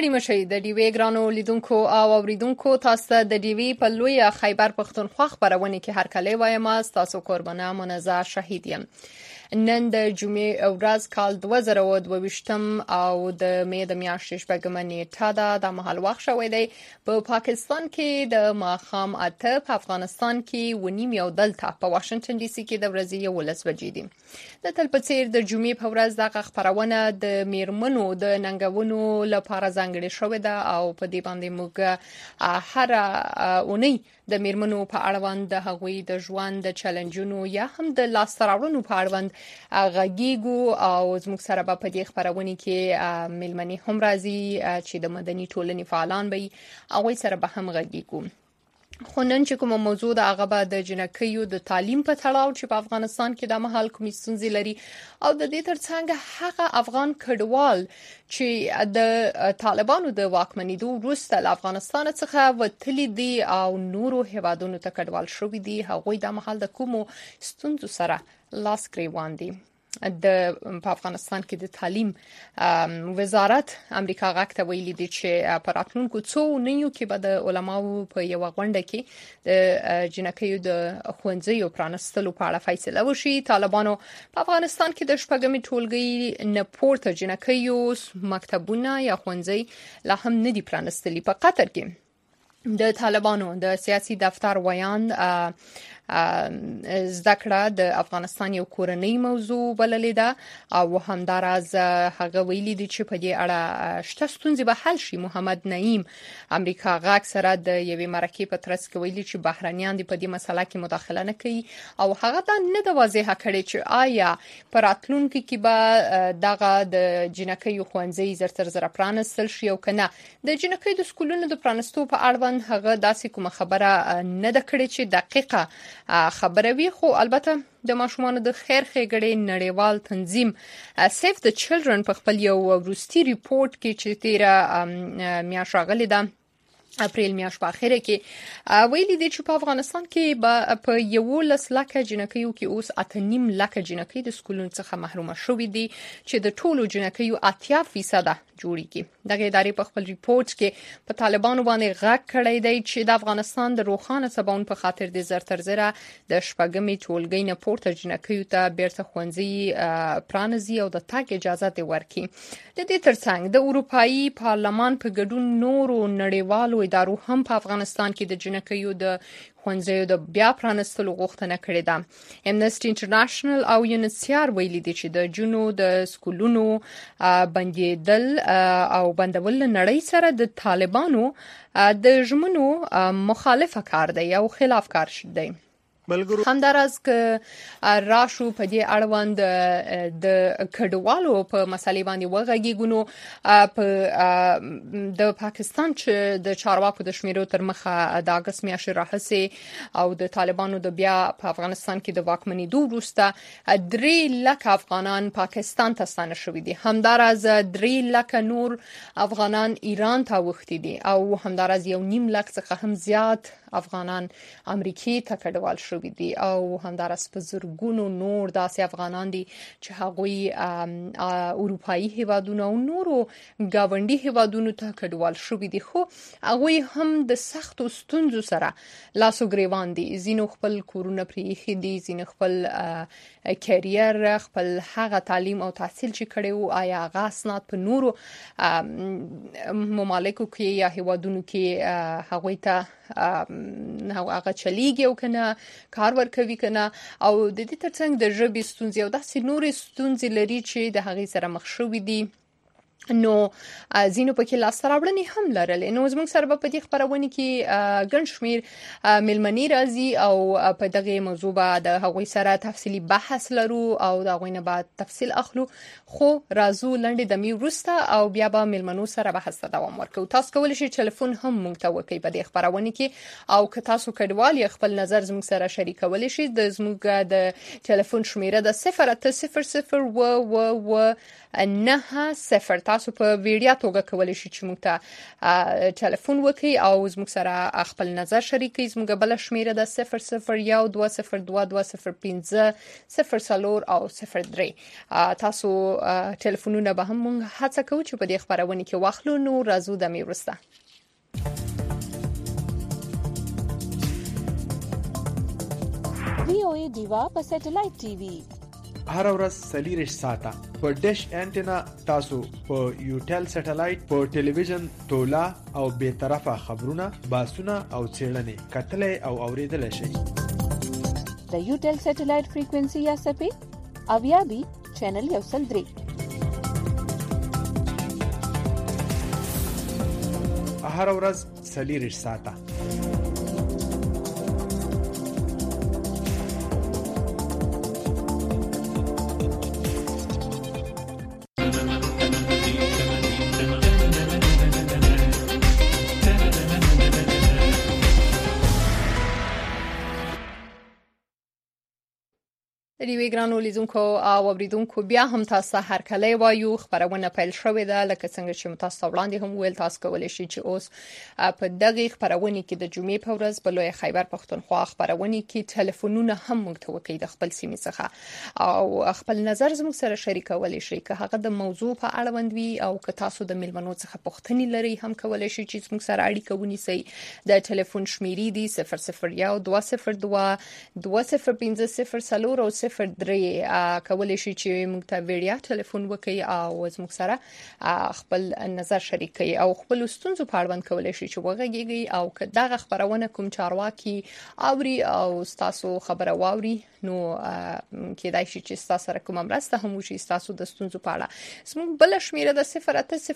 ستړي مشي د ډیوی ګرانو لیدونکو او اوریدونکو تاسو د ډیوی په لوی خیبر پښتونخوا خبرونه کې هر کله وایم تاسو قربانه منزه شهید یم. نن د جمعې ورځ کال 2022 او د مې د میاشتې شپږمه نیټه ده. د مهال وخت شوی دی په پاکستان کې د ماښام 8 په افغانستان کې ونیم یو دلته په واشنگټن ډي سي کې د ورځې 11 بجې دي. د تل په څیر د جمعې په ورځ د خبرونه د میرمنو د ننګونو لپاره ځانګړې شوې ده او په دې باندې موږ هر اونۍ د میرمنو په اړوند د هغوی د ژوند د چیلنجونو یا هم د لاستراوړنو په اړوند غږیږو او زموږ سره په دې خبرونه کې میلمنې هم راځي چې د مدني ټولنې فعالان وي او سره به هم غږیږو. خو نن چې کومه موضوع د هغه به د جنکیو د تعلیم په تړاو چې په افغانستان کې د مهال کومې ستونزې لري او د دې ترڅنګ هغه افغان کډوال چې د طالبانو د واکمنېدو وروسته له افغانستان څخه وتلي دي او نورو هیوادونو ته کډوال شوي دي هغوی د مهال د کومو ستونزو سره لاس ګریوان دي. په افغانستان کې د تعلیم وزارت امریکا غاک ته ویلي دي چې په راتلونکو څو اونیو کې به د علماو په یو غونډه کې د جنکیو د ښوونځیو پرانستلو په اړه فیصله وشي. طالبانو په افغانستان کې د شپږمې ټولګي نه پورته جنکیو مکتبونه یا ښوونځي لا هم نه دي پرانستلي. په قطر کې د طالبانو د سیاسي دفتر ویان زدکړه د افغانستان یو کورنۍ موضوع بللې ده او همداراز هغه ویلي دي چې په دې اړه شته ستونزې به حل شي. محمد نعیم امریکا غاک سره د یوې مرکې په ترڅ کې ویلي چې بهرانيان په دې مسله کې مداخله نه کوي او هغه دا نه د واضحه کړي چې آیا په راتلونکو کې به دغه د جنکیو ښوونځي زر پرانستل شي او کنه. د جنکیو د سکولونو د پرانستو په اړوند هغه داسې کومه خبره نه ده کړې چې دقیقه خبره وي. خو البته د ماشومانو د خیر ښېګړې نړیوال تنظیم سیف د چلډرن په خپل یو وروستي ریپورت کې چې تیره میاشت راغلی ده اپریل میاشت په اخره کې ویلي دي چې په افغانستان کې په 11 لک جنکیو کې اوس 8.5 لک جنکۍ د سکولونو څخه محرومه شوې دي چې د ټولو جنکیو 80% جوړیږي. دغه ادارې په خپل ریپورت کې په طالبانو باندې غږ کړی دی چې د افغانستان د روخانه سباون په خاطر د زرترزره د شپږمې ټولګي نه پورته جنکیو ته بیرته ښوونځي پرانیزي او د تګ اجازه دی ورکړي. د دې ترڅنګ د اروپאי پارلمان په ګډون نورو نړیوالو ادارو هم په افغانستان کې د جنکیو د ښوونځیو د بیا پرانستلو غوښتنه کړې ده. امنسټي انټرنیشنل او یونیسیار ویلي دي چې د جنو د سکولونو بندیدل او بندول نړۍ سره د طالبانو د ژمنو مخالفه کار دی او خلاف کار دی. همداراز که راشو په دې اړوند د کډوالو په مسلې باندې وغږیږو نو په د پاکستان چې د چارواکو د شمیرو تر مخه د اگست میاشتې راهیسې او د طالبانو د بیا په افغانستان کې د واکمنېدو وروسته 3 لک افغانان پاکستان ته ستانه شوي دي. همداراز 3 لک نور افغانان ایران ته وختي دي او همداراز 1.5 لک څخه هم زیات افغانان امریکای ته کډوال شوي دي او همداراز په زرګونو نور داسې افغانان دي چې هغوی اروپאי هیوادونو او نورو گاونډي هیوادونو ته کډوال شوي دي. خو هغوی هم د سختو ستونزو سره لاسو ګریوان دي. ځینو خپل کورونه پریښي دي، ځینو خپل کیریر خپل هغه تعلیم او تحصیل چې کړي وو آیا هغه اسناد په نورو ممالکو کې یا هیوادونو کې هغوی ته هغه چلیږي او کنه کار ورکوي کنه او د دې ترڅنګ د ژبې ستونزې او داسې نورې ستونزې لري چې د هغې سره مخ شوي دي. نو زینو پکې لاستراوړنې هم لرلې. نو زموږ سره په دې خبرونه کې ګڼ شمیر ملمنې راځي او په دغه موضوع به د هغوی سره تفصیلی بحث لرو او د هغوی نه بعد تفصیل اخلو. خو راځو لنډې دمې وروسته او بیا به ملمنو سره بحث ته دوام ورکوو. تاسو کولی شئ ټلیفون هم موږ ته وکړئ په دې خبرونه کې او که تاسو کډوال یا خپل نظر زموږ سره شریکولی شئ د زموږ د ټلیفون شمیره د 0800 و 9 0 تاسو په ویډیو توګه کولای شئ چې موږ ته ټلیفون وکړئ او زموږ سره خپل نظر شریک کړئ. زموږ بل شمیره ده 0012020504 او 03. تاسو ټلیفونونه به هم موږ هڅه کوو چې په دې خبرونه کې واخلو. نو راځو د میرسته VOA دیوا په سټلایټ ټي وي هر ورځ 40 ساعته په ډیش انټینا تاسو په یوټل سټلایټ په ټلویزیون تولا او به طرفه خبرونه باسونه او چیرلنې کتلې او اوریدل شي. د یوټل سټلایټ فریکوئنسي یا سپې اویابي چینل یو سل درې هر ورځ 40 ساعته ریوی ګرانو لیدونکو او اوریدونکو بیا هم تاسو هر کله وایو خبرونه پیل شوې ده لکه څنګه چې تاسو وړاندې هم ویل تاسو کولای شئ چې اوس په دغه خبرونه کې د جمعې په ورځ په لوی خیبر پښتونخوا خبرونه کې ټلیفونونه هم موږ ته وکړي د خپل سیمې څخه او خپل نظر زموږ سره شریکولای شئ که هغه د موضوع په اړه وندوي او که تاسو د میلمنو څخه پوښتنې لري هم کولای شئ چې زموږ سره اړیکه ونیسئ. د ټلیفون شمیرې دي 0012020504 او 03 کولای شي چې موږ ته ویډیو ټلیفون وکړي او زموږ سره خپل نظر شریک کړي او خپل ستونزو په اړه کولای شي چې وغږیږي او که دغه خبرونه کوم چارواکي اوري او تاسو خبره واوري نو کېدای شي چې تاسو سره کوم مرسته هم وشي تاسو د ستونزو په اړه. زموږ بل شمیره د 0800090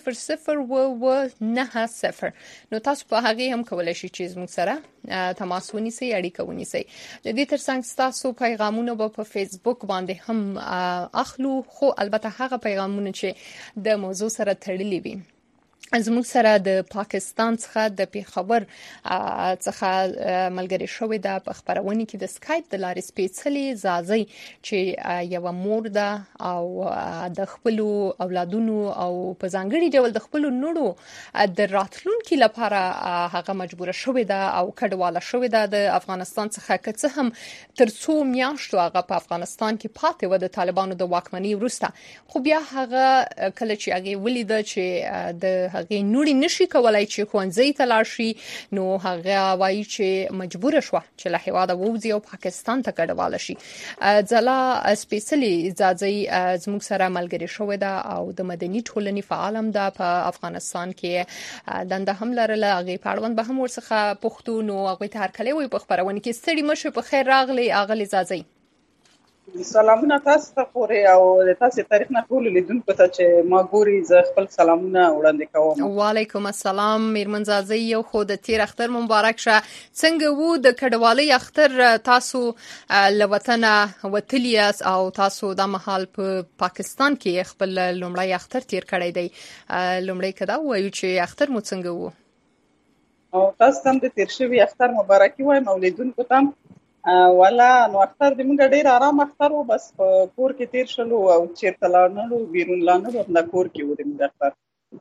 نو تاسو په هغه هم کولای شي چې زموږ سره تماس ونیسئ اړیکه ونیسئ. د دې ترڅنګ تاسو پیغامونه په فیسبوک باندې هم اخلو خو البته هغه پیغامونه چې د موضوع سره تړلي وي. زموږ سره د پاکستان څخه د پیښور څخه ملګری شوې ده په خبرونه کې د سکایپ د لارې سپېڅلې زازي چې یو مور ده او د خپل اولادونو او په ځانګړي ډول د خپل نورو د راتلونکو لپاره هغه مجبوره شوې ده او کډواله شوې ده د افغانستان څخه که څه هم ترڅو میاشتو هغه په افغانستان کې پاتې و د طالبانو د واکمنۍ وروسته خو بیا هغه کله چې هغه ولید چې د هغه نوري نشي کولای چې خوانځي ته لاړ شي نو هغه وایي چې مجبور شو چې له هیواده ووځي او پاکستان ته کډواله شي. ځلا سپیشلی ځاځي زموږ سره ملګری شوې ده او د مدني ټولنې فعالم ده په افغانستان کې دنده هم لرله هغه پړوند به هم ورڅخه پښتون او هغه ته هر کله وي په خبرونه کې ستړي مشه په خیر راغلي اغلی ځاځي. سلامونه تاسو ته پورې او تاسو تاریخ نه ټول لیدونکو ته چې ما ګوري زه خپل سلامونه وړاندې کوم. وعلیکم السلام میرمن زازي یو خو د تیر اختر مبارک شه. څنګه وو د کډوالۍ اختر تاسو لوطنه وتلیاس او تاسو د محل په پاکستان کې خپل لومړی اختر تیر کړی دی. لومړی کدا وایو چې اختر مو څنګه وو او تاسو هم د تیر شوی اختر مبارکي وایم اولیدونکو ته. ولا نو اختر د موږ ډیر آرام اختر و بس کور کې تیر شلو او چیرته لاړو بیرون لاړو د کور کې و د موږ اختر.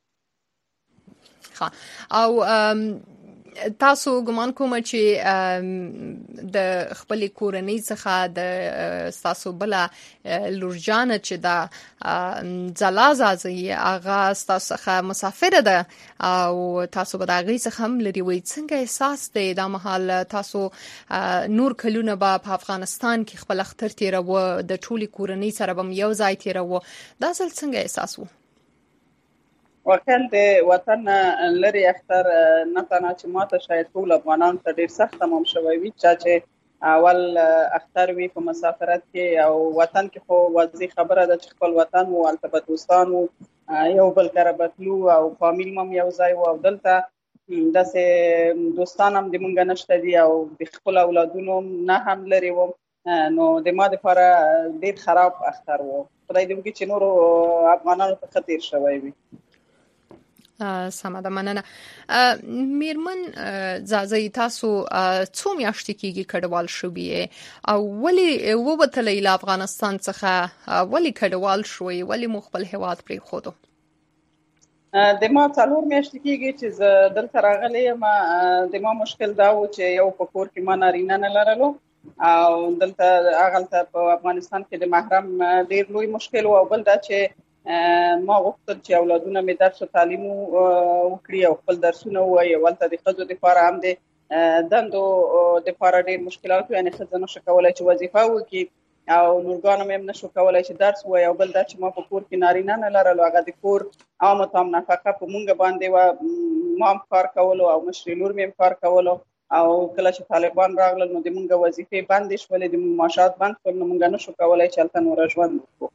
او تاسو ګمان کوم چې د خپل کورنۍ څخه د تاسو بل لورجانه چې دا زلازازي هغه تاسو څخه مسافر ده او تاسو به دا غي څخه هم لري وي څنګه احساس دی د محل تاسو نور کلونه په افغانستان کې خپل اختر تیرو د ټولي کورنۍ سره به یو ځای تیرو دا څنګه احساس وو؟ واقعا د وطن لري اختر نه تنه چې ماته شاید ټول افغانان ته ډیر سخت تمام شوی وي چې اول اختر وی په مسافرت کې او وطن کې خو واضح خبره ده چې خپل وطن او البته دوستان یو بل کره بتلو او فامیل مم یو ځای او دلته داسې دوستان هم د مونږ نشته دي او د خپل اولادونو نه هم لري و نو د ما لپاره ډیر خراب اختر و. خدای دې وکړي چې نور افغانانو ته خطر شوی وي. سمه ده مننه. میرمن زازي تاسو څو میاشتې کېږي کډوال شوی او ولی وبتلې له افغانستان څخه ولی کډوال شوی ولی مخبل هواد پرې خودو؟ د ما 4 میاشتې کېږي چې زه دلته راغلی یم. د ما مشکل دا و چې یو په کور کې ما نارینه نه لرلو او دلته هغلته په افغانستان کې د محرم ډېر لوی مشکل و او بل دا چې ما غوښتل چې اولادونه مې درس او تعلیم وکړي او خپل درسونه ووایي. هلته د ښځو دپاره هم د دندو دپاره ډېر مشکلات و، یعنې ښځه نشو کولی چې وظیفه وکړي او لورګانو مې هم نشو کولی چې درس ووایي. او بل دا چې ما په کور کې نارینه نه لرلو، هغه د کور عامه تام نفقه په مونږ باندې وه. ما هم کار کولو او مشرې لور مې هم کار کولو او کله چې طالبان راغلل نو د مونږ وظیفې بندې شولې، د مونږ معاشات بند شول، نو مونږ نشو کولی چې هلته نوره ژوند وکړو.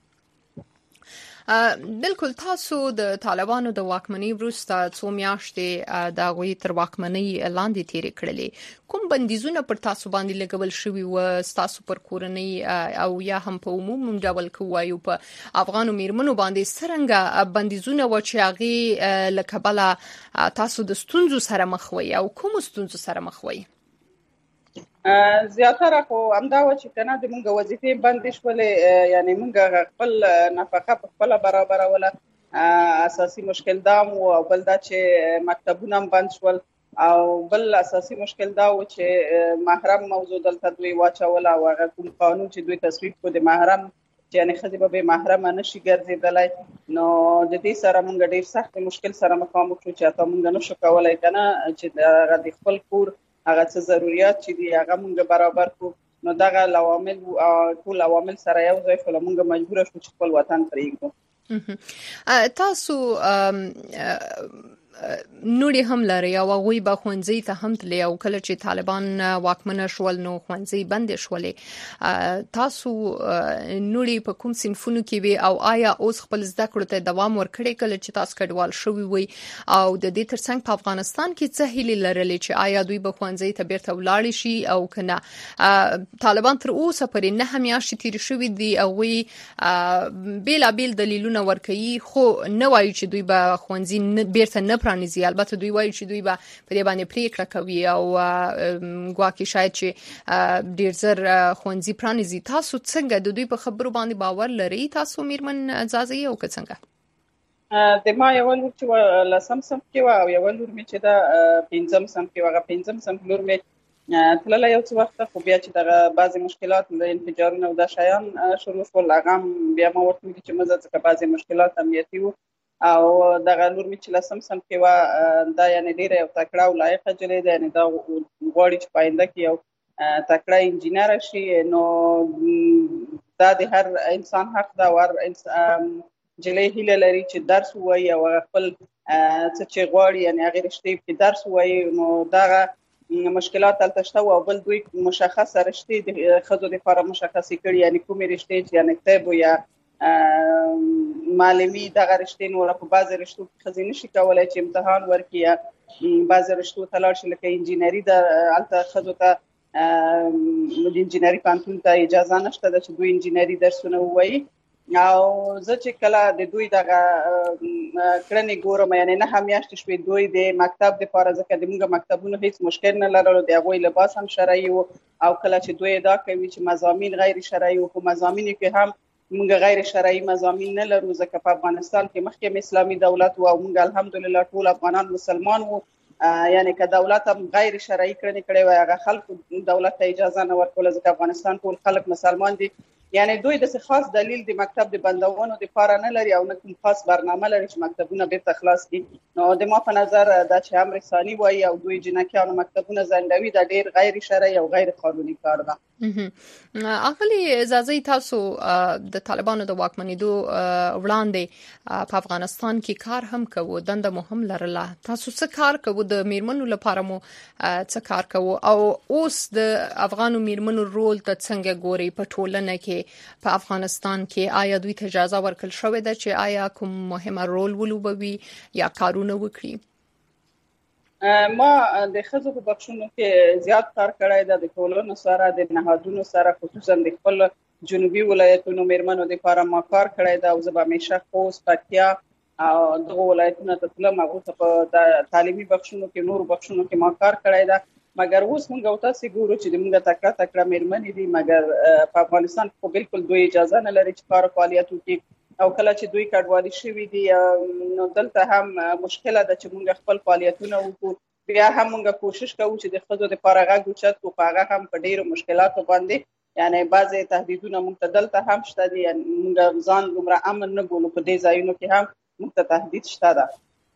بالکل. تاسو د طالبانو د واکمنۍ وروسته څو میاشتې د هغوی تر واکمنۍ لاندې تیرې کړلې. کوم بندیزونه پر تاسو باندې لګول شوي و ستاسو پر کورنۍ او یا هم په عموم ډول که وایو په افغانو میرمنو باندې څرنګه بندیزونه و چې هغې له کبله تاسو د ستونزو سره مخ وئ او کومو ستونزو سره مخ وئ؟ زیاتره خو همدا و چې کنه د مونږ وظیفې بندې شولې، یعنی مونږ خپل نفقه په خپله برابروله. اساسي مشکل دا و او بل دا چې مکتبونه هم بند شول او بل اساسي مشکل دا و چې محرم موضوع دلته دوی واچوله او هغه کوم قانون چې دوی تصویب کړو د محرم چې یعنې ښځې به بې محرمه نشي ګرځېدلی، نو د دې سره مونږ ډېر سخت مشکل سره مخامخ شو چې حتی مونږ نشو کولی کنه چې هغه د خپل کور هغه څه ضرورت چې دي هغه مونږ برابر کړو. نو دغه عوامل ټول عوامل سره یو ځای شول، مونږ مجبور شو چې خپل وطن پرېږدو. تاسو نوري هم لري او هغوی به ښوونځي ته هم تللی او کله چې طالبان واکمنه شول نو ښوونځي بندې شولې. تاسو نوري په کوم صنفونو کې وي او آیا اوس خپل زده کړو ته دوام ورکړی کله چې تاسو کډوال شوي وي؟ او د دې ترڅنګ په افغانستان کې څه هیلې لرلې چې آیا دوی به ښوونځي ته بیرته ولاړ شي او کنه؟ طالبان تر اوسه پورې 9 میاشتې تېرې شوي دي، هغوی بیلابیل دلیلونه ورکوي خو نه وایي چې دوی به ښوونځي بیرته نه پرانیزي. البته دوی وایي چې دوی به په دې باندې پریکړه کوي او ګواکې شاید چې ډیر زر ښوونځي پرانیزي. تاسو څنګه د دوی په خبرو باندې باور لرئ؟ تاسو میرمن زازي او که څنګه؟ د ما یو لور چې 10 صنف کې وه او یو لور مې چې دا 5 صنف کې وه. هغه 5 صنف لور مې تللی یو څه وخته، خو بیا چې دغه بعضې مشکلات د انفجارونه او دا شیان شروع شول، هغه هم بیا ما ورته ویلي چې مه ځه ځکه بعضې مشکلات امنیتي وو. او دغه لور مې چې 10 صنف کې وه دا یعنې ډېره یو تکړه او لایقه نجلۍ ده، یعنې دا غواړي چې په آینده کې یو تکړه انجینره شي. نو دا د هر انسان حق ده او هر نجلۍ هیله لري چې درس ووایي او هغه خپل څه چې غواړي یعنې هغې رشتې کې درس ووایي. نو دغه مشکلات هلته شته او بل دوی مشخصه رشتې د ښځو دپاره مشخصې کړي، یعنې کومې رشتې چې یعنې طب یا معلمي دغه رشتې نوره په بعضې رشتو کې ښځې نشي کولی چې امتحان ورکړي یا بعضې رشتو ته لاړ شي لکه انجینري ده، هلته ښځو ته د انجینري پوهنتون ته اجازه نشته ده چې دوی انجینري درسونه ووایي. او زه چې کله د دوی دغه کړنې ګورم، یعنې 9 میاشتې شوې دوی د مکتب دپاره، ځکه د موږ مکتبونو هیڅ مشکل نه لرلو، د هغوی لباس هم شرعي و او کله چې دوی ادعا کوي چې مضامین غیر شرعي و، په مضامینو کې هم موږ غیر شرعي مضامین نه لرو ځکه په افغانستان کې مخکې اسلامي دولت و او موږ الحمدلله ټول افغانان مسلمان وو. یعنې که دولت هم غیر شرعي کړنې کړې وای هغه خلکو دولت ته اجازه نه ورکوله ځکه افغانستان ټول خلک مسلمان دي. یعنې دوی داسې خاص دلیل د مکتب د بندولو دپاره نه لري او نه کوم خاص برنامه لري چې مکتبونه بیرته خلاص کړي. نو د ما په نظر دا چې امر ثاني وایي او دوی جنکیانو مکتبونه ځنډوي دا ډېر غیر شرعي او غیر قانوني کار ده. اغلی زازي، تاسو د طالبانو د واکمنېدو وړاندې په افغانستان کې کار هم کوو، دنده مو هم لرله. تاسو څه کار کوو؟ د میرمنو لپاره مو څه کار کوو او اوس د افغانو میرمنو رول ته څنګه ګوري په ټولنه کې په افغانستان کې؟ آیا دوی ته اجازه ورکړل شوې ده چې آیا کوم مهمه رول ولوبوي یا کارونه وکړي؟ ما د ښځو په بخښونو کې زیات کار کړی ده، د ټولنو سره د نهادونو سره، خصوصا د خپل جنوبي ولایتونو میرمنو دپاره ما کار کړی ده او زه به همیشه خوست، پکتیا او دغو ولایتونو ته تلم، هغو ته په تعلیمي بخښونو کې نورو بخښونو کې ما کار کړی ده. مګر اوس موږ او تاسې ګورو چې د موږ تکړه میرمنې دي، مګر په افغانستان کې خو بلکل دوی اجازه نه لري چې کار او فعالیت وکړي. او کله چې دوی کډوالي شوي دي نو دلته هم مشکله ده چې موږ خپل فعالیتونه وکړو. بیا هم موږ کوشش کوو چې د ښځو دپاره غږ اوچت کړو، خو هغه هم په ډېرو مشکلاتو باندې یعنی بعضې تهدیدونه موږ ته دلته هم شته دي. موږ ځان دومره امن نه ګورو، په دې ځایونو کې هم موږ ته تهدید شته ده.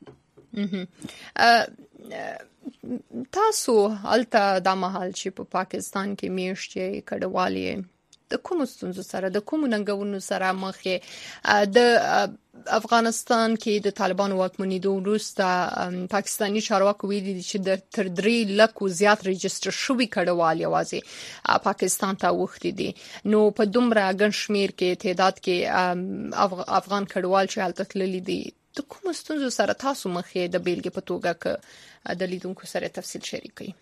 تاسو هلته دا مهال چې په پاکستان کې میاشتې کډوالي د کومو ستونزو سره د کومو ننګونو سره مخ یې؟ د افغانستان کې د طالبانو واکمنېدو وروسته پاکستاني چارواکو ویلي دي چې د تر 3 لکو زیات رجسټر شوي کډوال یوازې پاکستان ته اوښتي دي. نو په دومره ګڼ شمېر کې تعداد کې افغان کډوال چې هلته تللي دي د کومو ستونزو سره تاسو مخ یې د بیلګې په توګه که د لیدونکو سره تفصیل شریک کړئ؟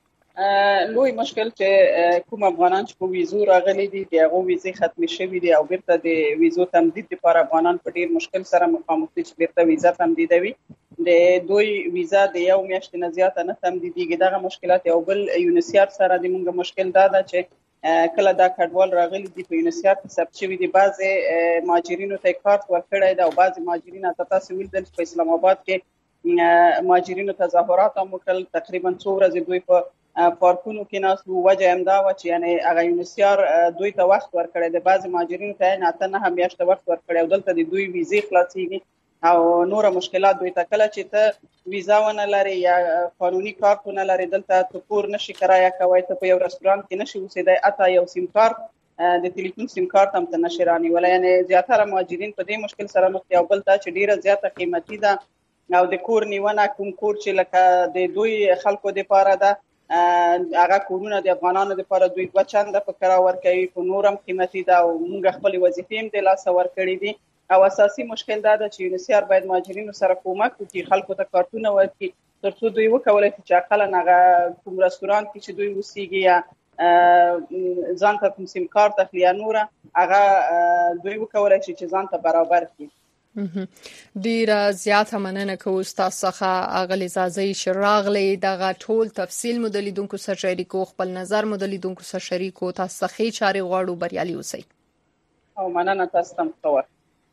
لوی مشکل چې کوم افغانان چې په ویزو راغلي دي د هغو ویزې ختمې شوي دي او بیرته د ویزو تمدید لپاره افغانان په ډیر مشکل سره مخامخ دي چې بیرته ویزا تمدیدوي. د دوی ویزا د یو میاشتې نه زیاته نه تمدیدېږي. دغه مشکلات یو بل یونیسیار سره د موږ مشکل دا ده چې کله دا کډوال راغلي دي په یونیسیار کې ثبت شوي دي، بعضې مهاجرینو ته کارت ورکړی ده او بعضې مهاجرین ته تاسو ولیدل چې په اسلام آباد کې مهاجرینو تظاهرات هم وکړل. تقریبا څو ورځې دوی په پارکونو کې ناستو. وجه همدا وه چې یعنی هغه یونیسیار دوی ته وخت ورکړی دی، بعضې مهاجرینو ته یې 8 میاشته وخت ورکړی او دلته د دوی ویزې خلاصېږي او نوره مشکلات دوی ته. کله چې ته ویزا ونه لرې یا قانوني کارت ونه لرې دلته ته کور نشي کرایه کوی، ته په یو رستورانت کې نشي اوسېدی، حتی یو سیم کارت د تلیفون سیم کارت هم ته نشي رانیولی. یعنی زیاتره مهاجرین په دې مشکل سره مخ دي. او بل دا چې ډېره زیاته قیمتي ده او د کور نیونه کوم کور چې لکه د دوی خلکو دپاره ده هغه کورونه د افغانانو لپاره دوی 2 چنده په کرایه ورکوي، په نور هم قیمتي ده او موږ خپل وظیفې هم د لاسه ورکړي دي. او اساسي مشکل دا ده چې یونیسیار باید مهاجرینو سره کومک وکړي، خلکو ته کارتونه ورکړي ترڅو دوی وکولی شي چې اقلا هغه کوم رستورانت کې چې دوی اوسېږي یا ځان ته کوم سیم کارت اخلي یا نوره هغه دوی وکولی شي چې ځان ته برابر کړي. ډیره زیاته مننه کوو ستاسو څخه اغلی زازی چې راغلی. دغه ټول تفصیل مو د لیدونکو سره شریکو، خپل نظر مو د لیدونکو سره شریکو. تاسو څخه چاري غواړو بریالي اوسئ. او مننه تاسو ته مخور.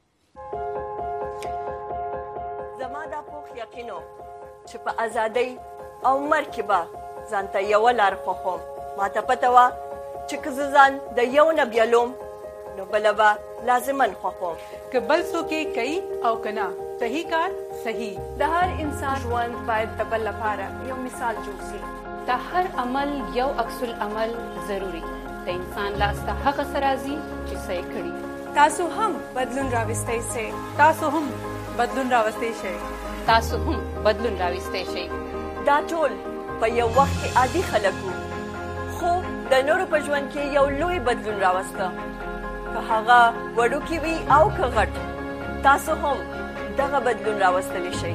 زما دا پوخ یقینو چې په ازادۍ او مرګ کې به ځان ته یوه لار خوښوم. ما ته پته وه چې که زه ځان د یو نه بیلوم نو بله به لازماً خوښوم. که بل څوک یې کوي او که نه صحیح کار صحیح. د هر انسان ژوند باید د بل لپاره یو مثال جوړ شي. د هر عمل یو عکس العمل ضروري. د انسان لاس ته هغه څه راځي چې څه یې کړي. تاسو هم بدلون راوستی شئ. تاسو هم بدلون راوستی شئ. تاسو هم بدلون راوستی شئ. دا ټول په یو وخت کې عادي خلک وو، خو د نورو په ژوند کې یو لوی بدلون راوسته. که هغه وړوکی وي او که غټ، تاسو هم دغه بدلون راوستلی شئ.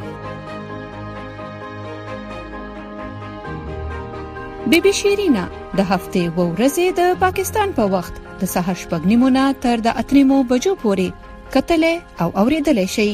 بی بی شیرینا د هفتې و ورځې د پاکستان په وخت د سهار 6:30 تر د 8 بجو پورې کتلې او اوریدلې شي.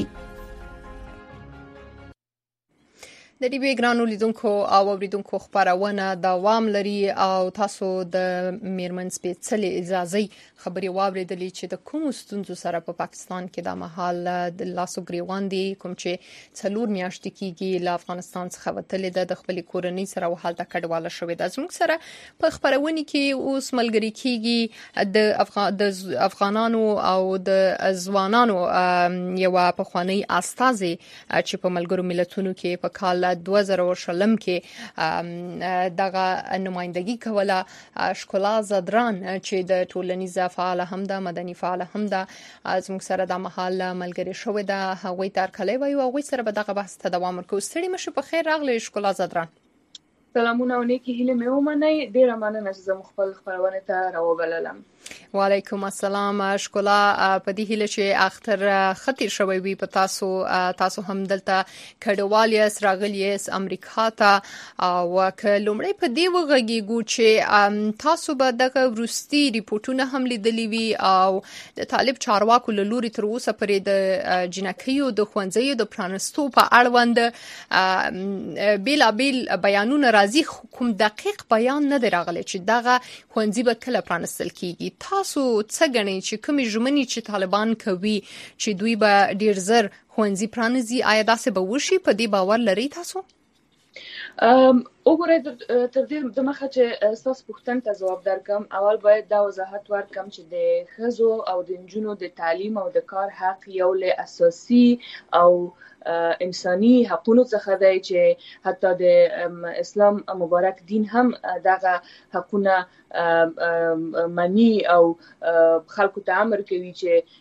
د دې بیګرانو لیدونکو او اوریدونکو خبرونه دوام لري او تاسو د میرمن سپیڅلې اجازه خبري واوریدلې چې د کوم ستونزو سره په پاکستان کې د محل د لاسو گریوان دي، کوم چې 4 میاشتې کېږي له افغانستان څخه وتلې د خپل کورنۍ سره وحالت کډواله شوې ده. زموږ سره په خبرونه کې اوس ملګری کېږي د افغانانو او د ځوانانو یو پخوانی استازي چې په ملګرو ملتونو کې په کال 2020 کې دغه نمائندګي کوله. ښکلا زدران چې د ټولنیز فعال هم ده، مدني فعال هم ده، زموږ سره د محل ملګری شوې ده. هغوی ترکلې وایو، هغوی سره به دغه بحث ته دوام ورکوو. ستړي مشه، په خیر راغلی ښکلا زدران. سلامونه او نیکی هیله مې ومنئ. ډیره مننه چې زه خپل خبرونه ته راوبللم. وعلیکم السلام. ښکلا په دې هیله چې اختر خطر شوی وي په تاسو هم دلته کډوال یې راغلی یې امریکا ته او کلمړی په دی وغږیږو چې تاسو به دغه روسي ریپورتونه هم لیدلی وي او د طالب چارواکو له لوري تر اوسه پرې د جنکیو د خوندزیو د پرانستو په اړوند بیلابیل بیانونه راځي، کوم دقیق بیان نه دی راغلی چې دغه خوندزي به کله پرانستل کیږي. تاسو څه ګڼئ چې کومې ژمنې چې طالبان کوي چې دوی به ډیر زر ښوونځي پرانیزي، آیا داسې به وشي؟ په دې باور لرئ تاسو؟ وګورئ تر دې دمخه چې تاسو پوښتنې ته ځواب درکم، اول باید دا وضاحت ورکم چې د ښځو او د نجونو د تعلیم او د کار حق یو له اساسي او انساني حقونو څخه دی چې حتی د اسلام مبارک دین هم دغه حقونه مني او خلکو ته امر کوي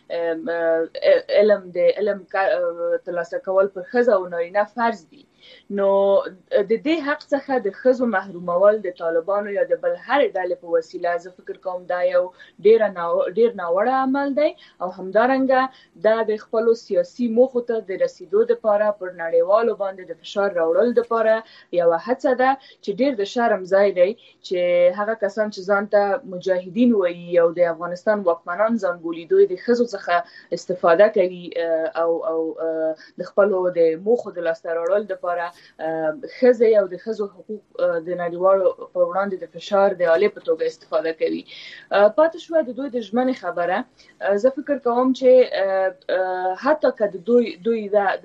چې علم ترلاسه کول پر ښځه او نارینه فرض دي. نو د دې حق څخه د ښځو محرومول د طالبانو یا د بل هر ډلې په وسیله زه فکر کوم دا یو ډیر ناوړه عمل دی او همدارنګه دا د خپل سیاسي موخو ته د رسیدو لپاره پر نړیوالو باندې د فشار راوړل لپاره یو هڅه ده چې ډیر د شرم ځای دی چې هغه کسان چې ځان ته مجاهدین وایي او د افغانستان واکمنان ځان بولي دوی د ښځو څخه استفاده کوي او د خپل د موخو د لاسته راوړل لپاره ښځې او د ښځو حقوق د نړیوالو په وړاندې د فشار د آلې په توګه استفاده کوي. پاتې شوه د دوی د ژمنې خبره. زه فکر کوم چې حتی که دوی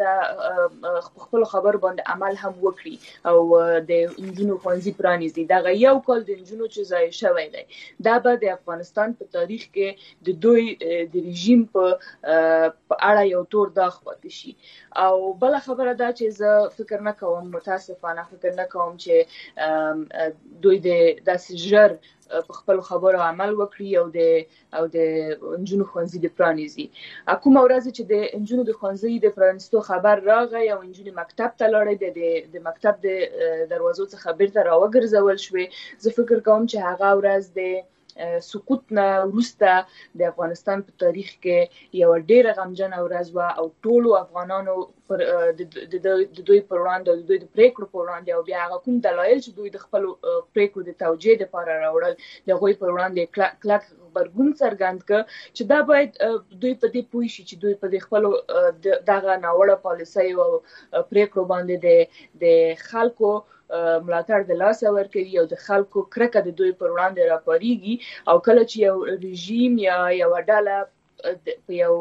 د خپل خبر باندې عمل هم وکړي او د نجونو ښوونځي پرانیزي، دغه یو کال د نجونو چې ضایع شوی دی دا به د افغانستان په تاریخ کې د دوی د رژیم په اړه یو تور داغ پاتې شي. او بل خبره دا چې زه فکر نه کوم، متاسفانه فکر نه کوم چې دوی د داسې ژر په خپل خبرو عمل وکړي او د نجونو ښوونځي د پرانیزي. کومه ورځ چې د نجونو د ښوونځي د پرانیستو خبر راغی او نجونې مکتب ته لاړې د مکتب د دروازو څخه بیرته راوګرځول شوې، زه فکر کوم چې هغه ورځ د سقوط نه وروسته د افغانستان په تاریخ کې یو ډېره غمجنه ورځ وه او ټولو افغانانو د دوی پر وړاندې او د دوی د پریکړو پر وړاندې او بیا هغه کوم دلایل چې دوی د خپلو پریکړو د توجیه لپاره راوړل د هغوی پر وړاندې کلک غبرګون څرګند کړ چې دا باید دوی په دې پوه شي چې دوی په دې خپلو دغه ناوړه پالیسیو او پریکړو باندې د خلکو ملاتړ د لاسه ورکوي او د خلکو کرکه د دوی پر وړاندې راپارېږي او کله چې یو رژیم یا یوه ډله په یو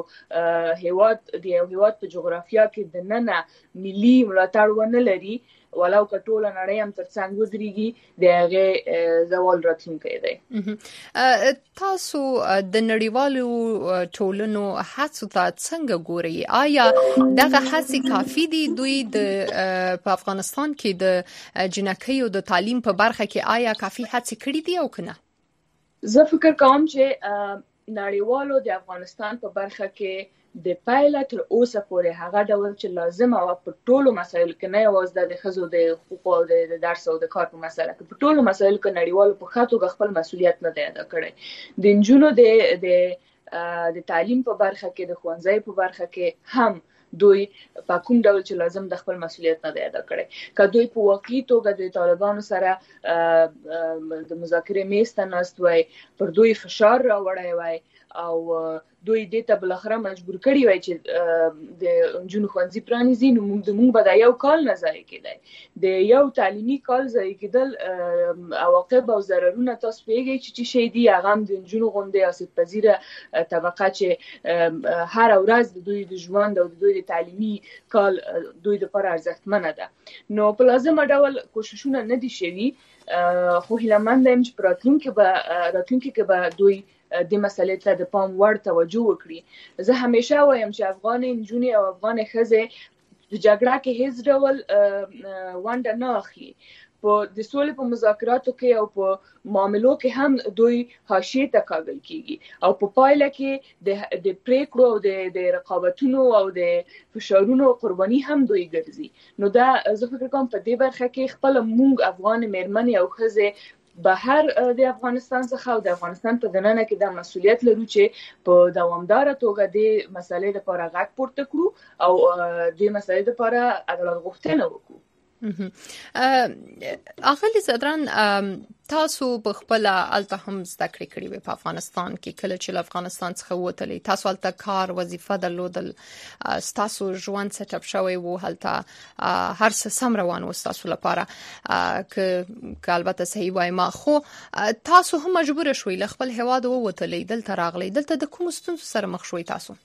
هیواد په جغرافیا کې د ننه ملي ملاتړ ونه لري ولو که ټوله نړۍ هم تر څنګ ودرېږي د هغې زوال راتلونکی دی. تاسو د نړیوالو ټولنو هڅو ته څنګه ګورئ؟ آیا دغه هڅې کافي دي؟ دوی په افغانستان کې د جنکیو د تعلیم په برخه کې آیا کافي هڅې کړي دي او که نه؟ زه فکر کوم چې نړیوالو د افغانستان په برخه کې د پایله تر اوسه پورې هغه ډول چې لازمه وه په ټولو مسایلو کې، نه یوازې د ښځو د حقوقو او د درس او د کار په مسله کې، په ټولو مسایلو کې نړیوالو په ښه توګه خپل مسؤلیت نه دی ادا کړی. د نجونو د تعلیم په برخه کې، د ښوونځیو په برخه کې هم دوی په کوم ډول چې لازم د خپل مسؤلیت نه دی ادا کړی. که دوی په واقعي توګه د طالبانو سره د مذاکرې میز ته ناست وای، پر دوی فشار راوړی وای او دوی دې ته بالاخره مجبور کړي وای چې د نجونو ښوونځي پرانیزي، نو موږ به دا یو کال نه ضایع کېدی. د یو تعلیمي کال ضایع کېدل عواقب او ضررونه تاسو پوهېږئ چې شی دي، هغه هم د نجونو غوندې آسیب پذیره طبقه چې هره ورځ د دوی د ژوند او د دوی د تعلیمي کال دوی لپاره ارزښتمنه ده. نو په لازمه ډول کوششونه نه دي شوي، خو هیلهمنده یم چې په راتلونکي کې به دوی د مسلې ته د پام وړ توجه وکړي. زه همیشه وایم چې افغان نجونې او افغان ښځې په جګړه کې هیڅ ډول ونډه نه اخلي. په د سولې په مذاکراتو کې او په معاملو کې هم دوی حاشیې ته کاږل کیږي او په پایله کې د پریکړو او د رقابتونو او د فشارونو قرباني هم دوی ګرځي. نو دا زه فکر کوم په دې برخه کې خپله موږ افغان مېرمنې او ښځې بهر د افغانستان څخه او د افغانستان په دننه کې دا مسؤلیت لرو چې په دوامداره توګه د مسلې لپاره غږ پورته کړو او د مسلې لپاره عدالت غوښتنه وکړو. اغلی زدران تاسو په خپل الته هم زده کړې وي په افغانستان کې کله چې افغانستان څخه وتلی تاسو الته کار وظیفه درلودل تاسو ژوند سیټ اپ شوی وو هلته هر څه سم روان و تاسو لپاره که البته صحیح وای ما خو تاسو هم مجبور شوي ل خپل هواد ووتلی دلته راغلی دلته د کوم ستونزو سره مخ شوي تاسو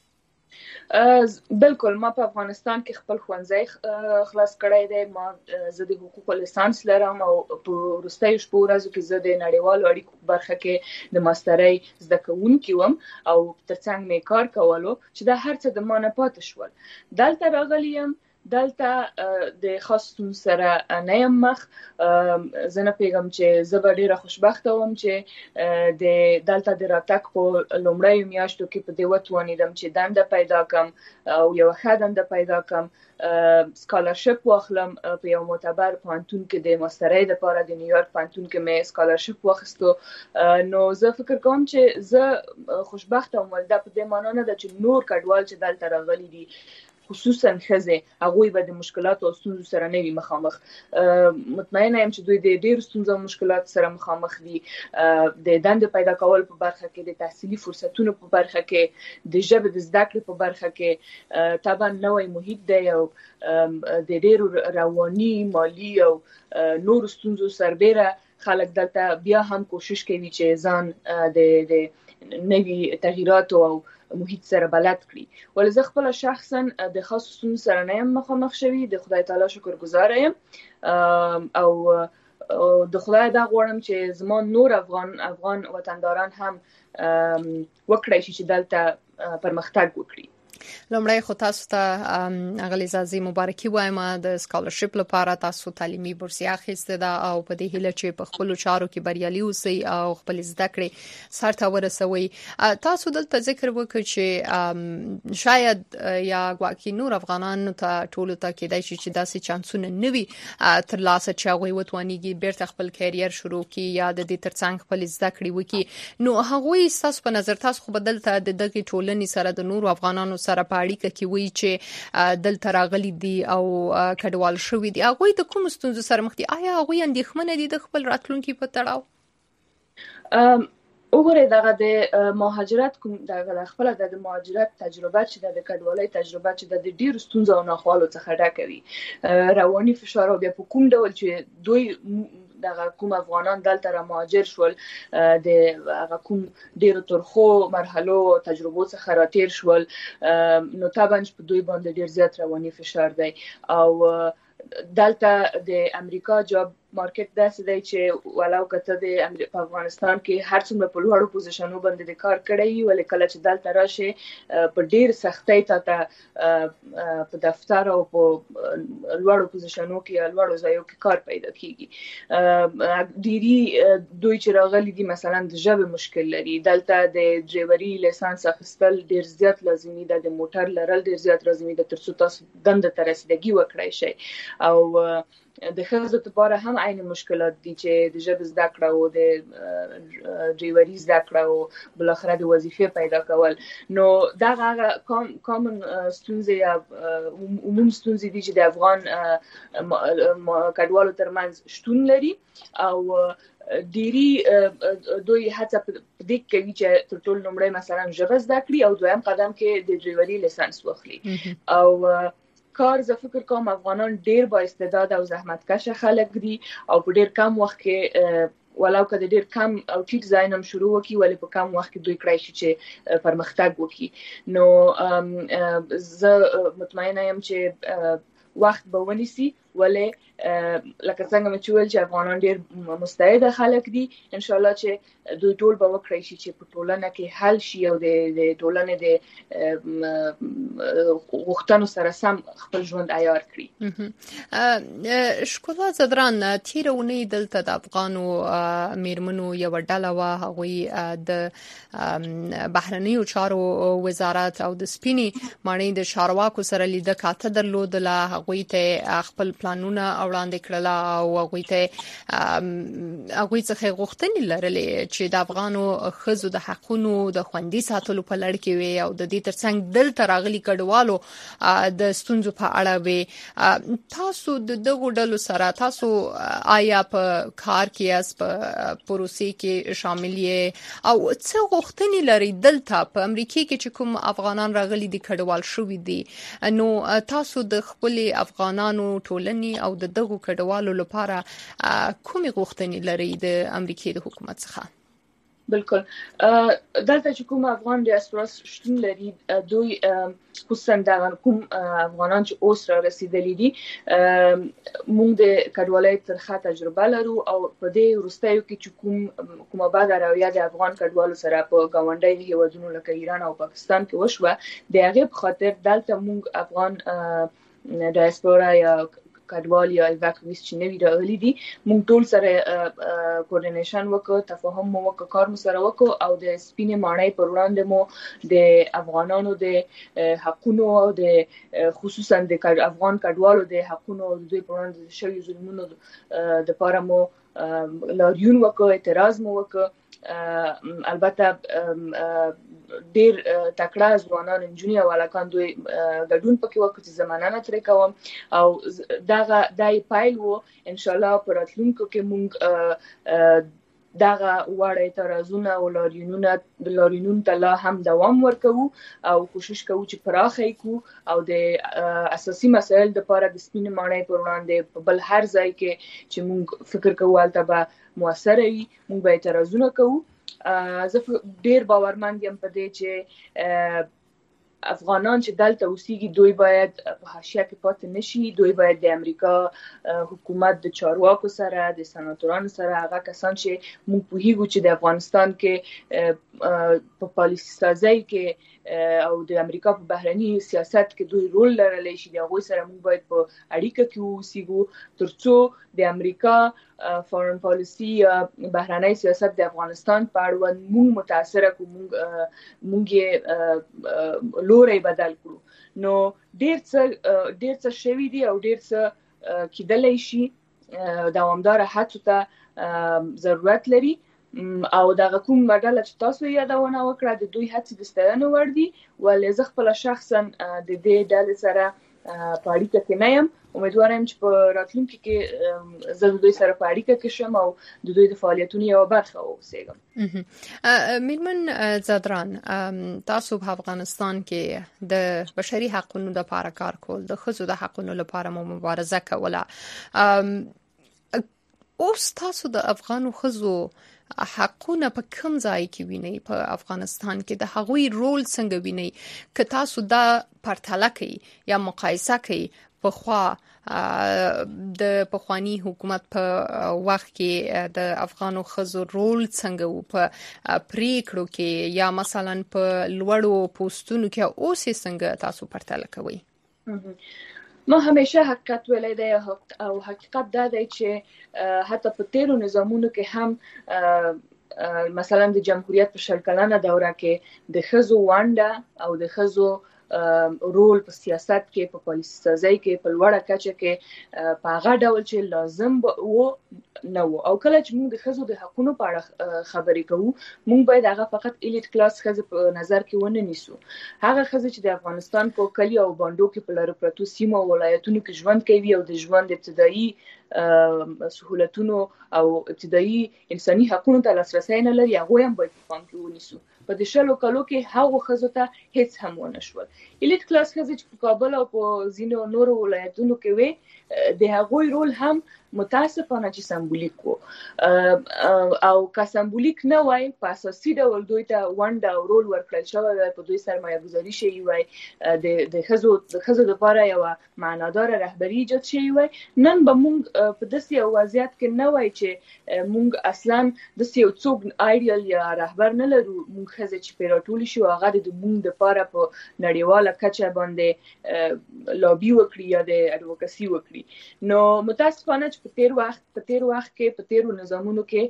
بالکل ما په افغانستان کې خپل ښوونځی خلاص کړی دی ما زه د حقوقو لیسانس لرم او په وروستیو شپو ورځو کې زه د نړیوالو اړیکو برخه کې د ماسترۍ زده کوونکی وم او ترڅنګ مې کار کولو چې دا هر څه د ما نه پاتې شول دلته راغلی یم دلته د خاصون سره نه یم مخ زه نه پیغام چې زه به ډیره خوشبخته وم چې د دلته د راتګ په لومړیو میاشتو کې په دې وتوانیدم چې دنده پیدا کړم او یو ښه دنده پیدا کړم سکالرشپ واخلم په یو معتبر پوهنتون کې د ماسترۍ لپاره د نیویارک پوهنتون کې مې سکالرشپ واخیستو نو زه فکر کوم چې زه خوشبخته وم دا په دې معنی نه ده چې نور کډوال چې دلته راغلي دي خصوصا ښځې هغوی به د مشکلاتو او ستونزو سره نه وي مخامخ مطمئنه یم چې دوی د ډېرو ستونزو او مشکلاتو سره مخامخ دي د دندې پیدا کول په برخه کې د تحصیلي فرصتونو په برخه کې د ژبې د زده کړې په برخه کې طبعا نوی محیط دی او د ډېرو رواني مالی او نورو ستونزو سربیره خلک دلته بیا هم کوشش کوي چې ځان د نوي تغییراتو او محیط سره بلد کړي ولې زه خپل شخصا د خاصو ستونزو سره نه یم مخامخ شوی د خدای تعالی شکرګزار یم او د خدای دا غواړم چې زما نور افغان وطنداران هم وکړي چې دلته پرمختګ وکړي لومړی خو تاسو ته اغلی زازي مبارکي وایم د سکالرشپ لپاره تاسو تعلیمي بورسیه اخیسته ده او په دې هیله چې په خپل چارو کې بریالي اوسئ او خپل زده کړې سرته ورسوي تاسو دلته ذکر وکړ چې شاید یا واقعي نور افغانان ته ټول ته کېدای شي چې داسې چانسونه نوي تر لاسه چې هغه وتوانیږي بیرته خپل کیریر شروع کړي یا د دې ترڅنګ خپل زده کړې وکړي نو هغه تاسو په نظر تاسو خو بدلته د دغه ټولنې سره د نور افغانانو سره په اړیکه کې وی چې دلته راغلي دي او کډوال شوي دي هغه د کوم ستونزو سره مخ دي آیا هغه اندېښمنه دي د خپل راتلونکي په تړاو وګورئ دغه د مهاجرت کوم دغه خپل د مهاجرت تجربه چې د کډوالۍ تجربه چې د ډیرو ستونزو او ناخوالو څخه ډکه وي رواني فشار او بیا په کوم ډول چې دوی دغه کوم افغانان دلته را مهاجر شول د هغه کوم ډیرو ترخو مرحلو تجربو څخه راتیر شول نو طبعا په دوی باندې ډیر زیات رواني فشار دی او دلته د امریکا جاب مارکیټ داسې دی چې ولو کته د په افغانستان کې هر څومره په لوړو پوزیشنونو باندې کار کړی ولې کله چې دلته راشي په ډیر سختۍ ته په دفتر او په لوړو پوزیشنونو کې لوړو ځایو کې کار پیدا کیږي ډیری دوی چې راغلي دي مثلا د ژبې مشکل لري دلته د ډرایوري لیسانس اخیستل ډیر زیات لازمي ده د موټر لرل ډیر زیات لازمي ده ترڅو تاسو دنده ته رسیدګي وکړئ شي او د ښځو لپاره هم عین مشکلات دي چې د ژبې زده کړه او د ډرایوري زده کړه او بل اخر د وظیفې پیدا کول نو دا هغه کامن ستونزې یا عموم ستونزې دي چې د افغان کډوالو ترمنځ شتون لري او ډيري دوی هڅه پدې کوي چې تر ټولو لومړی مثلا ژبه زده کړي او دویم قدم کې د ډرایوري لیسانس واخلي او کار زه فکر کوم افغانان ډیر با استعداد او زحمتکش خلک دي او په ډیر کم وخت کې ولو که ډیر کم او ټیټ ځای نه شروع وکړي ولې په کم وخت کې دوی کړی شي چې پرمختګ وکړي نو زه مطمئنه یم چې وخت به ونیسي ولې لکه څنګه مې ویل چې افغانان ډیر مستعد خلک دي ان شاء الله چې دوی ټول به وکړي شي چې په ټولنه کې حل شي او د ټولنې د غوښتنو سره سم خپل ژوند عیار کړي شکولا زدران تیرونی دلته د افغانو میرمنو یو ډله وا هغه د بهرنیو چارو وزارت او د سپینی معنی د چارواکو سره لیده کاته درلودله هغه ته خپل پلانونه وړاندې کړل او هغوی څخه غوښتنې لرلې چې د افغانو ښځو د حقونو د خوندي ساتلو په لړ کې وي او د دې ترڅنګ دلته راغلي کډوالو د ستونزو په اړه وي. تاسو د دغو ډلو سره تاسو آیا په کار کې یاست، په پروسې کې شامل یې او څه غوښتنې لري دلته په امریکا کې چې کوم افغانان راغلي دي کډوال شوي دي، نو تاسو د خپل افغانانو ټولنې او د دغو کډوالو لپاره کومې غوښتنې لري د امریکا د حکومت څخه؟ بالکل دلته چې کوم افغان ډیاسپورا شتون لري، دوی خصوصا د کوم افغانان چې اوس را رسیدلي دي، موږ د کډوالۍ ترخه تجربه لرو او په دې وروستیو کې چې کومه بده رویه د افغان کډوالو سره په ګاونډي هیوادونو لکه ایران او پاکستان کې وشوه، د هغې په خاطر دلته موږ افغان ډیاسپورا یا کډوال یا ایواکویست چې نوي راغلي دي، موږ ټول سره کوارډینیشن وکړو، تفاهم مو وکړو، کار مو سره وکړو او د سپینې ماڼۍ پر وړاندې مو د افغانانو د حقونو او د خصوصا د افغان کډوالو د حقونو او د دوی پر وړاندې د شویو ظلمونو دپاره مو لاریون وکړو، اعتراض مو وکړو. البته ډیر تکړه ځوانان نجونې او هلکان دوی ګډون پکې وکړ چې زه مننه ترې کوم او دا یې پیل و. انشاءالله په راتلونکو کې موږ دغه واړه اعتراضونه او لاریونونو ته لا هم دوام ورکوو او کوشش کوو چې پراخه یې کړو او د اساسي مسایل دپاره د سپینې ماڼۍ پر وړاندې په بل هر ځای کې چې موږ فکر کوو هلته به مؤثره وي، موږ به اعتراضونه کوو. زه ډیر باورمند یم په دې چې افغانان چې دلته اوسېږي دوی باید په حاشیه کې پاتې نشي، دوی باید د امریکا حکومت د چارواکو سره، د سناتورانو سره، هغه کسان چې موږ پوهیږو چې د افغانستان کې په پالیسي سازۍ کې او د امریکا په بهرني سیاست کې دوی رول لرلی شي، د هغوی سره موږ باید په اړیکه کې واوسېږو ترڅو د امریکا فارن پالیسي یا بهرنی سیاست د افغانستان په اړوند موږ متاثره کړو، موږ یې لوری بدل کړو. نو ډیر څه شوي دي او ډیر څه کیدلی شي، دوامداره هڅو ته ضرورت لري او دغه کوم ډله چې تاسو یادونه وکړه د دوی هڅې د ستاینې وړ دي، ولې زه خپله شخصا د دې ډلې سره په اړیکه کې نه یم. امیدواره یم چې په راتلونکي کې زه د دوی سره په اړیکه کې شم او د دوی د فعالیتونو یوه برخه واوسېږم. میرمن زادران، تاسو په افغانستان کې د بشري حقونو لپاره کار کول، د ښځو د حقونو لپاره مو مبارزه کوله. اوس تاسو د افغانو ښځو حقونه په کوم ځای کې وینئ په افغانستان کې؟ د هغوی رول څنګه وینئ؟ که تاسو دا پرتله کوئ یا مقایسه کوئ پخوا د پخوانی حکومت په وخت کې د افغانو ښځو رول څنګه و په پریکړو کې یا مثلا په لوړو پوسټونو کې، اوس یې څنګه تاسو پرتله کوئ؟ ما همیشه حقیقت ویلی دی او حقیقت دا دی چې حتی په تیرو نظامونو کې هم مثلا د جمهوریت په 40 کلنه دوره کې د ښځو ونډه او د ښځو رول په سیاست کې، په پالیسي سازۍ کې، په لوړه کچه کې په هغه ډول چې لازم و نه و. او کله چې موږ د ښځو د حقونو په اړه خبرې کوو، موږ باید هغه فقط الیټ کلاس ښځې په نظر کې ونه نیسو. هغه ښځې چې د افغانستان په کلیو او بانډو کې په لرو پرتو سیمو او ولایتونو کې ژوند کوي او د ژوند ابتدایي سهولتونو او ابتدایي انساني حقونو ته لاسرسی نه لري، هغوی هم باید په پام کې ونیسو. په دې 20 کالو کې هغو ښځو ته هیڅ هم ونه شول. الیټ کلاس ښځې چې په کابل او په ځینو نورو ولایتونو کې وې، د هغوی رول هم متاسفانه چې سمبولیک و او که سمبولیک نه وای، په اساسي ډول دوی ته ونډه او رول ورکړل شوی وای، په دوی سرمایه گذاري شوی وای، د ښځو لپاره یوه معناداره رهبري ایجاد شوی وای. نن به موږ په داسې یو وضعیت کې نه وای چې موږ اصلا داسې یو څوک آیډیل یا رهبر نه لرو. موږ ښځې چې پرې راټولې شو، هغه د موږ دپاره په نړیواله کچه باندې لابي وکړي یا د اډوکاسي وکړي. نو متاسفانه چې په تیر وخت کې په تیرو نظامونو کې